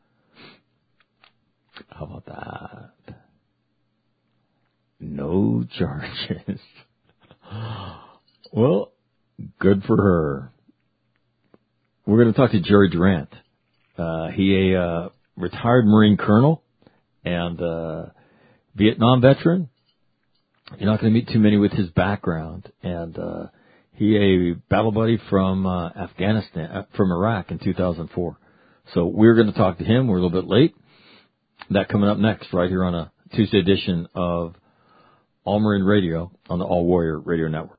How about that? No charges. Well, good for her. We're going to talk to Jerry Durant. Uh, he a uh, retired Marine colonel and uh, Vietnam veteran. You're not going to meet too many with his background. And uh, he a battle buddy from uh, Afghanistan, uh, from Iraq in two thousand four. So we're going to talk to him. We're a little bit late. That coming up next right here on a Tuesday edition of All Marine Radio on the All Warrior Radio Network.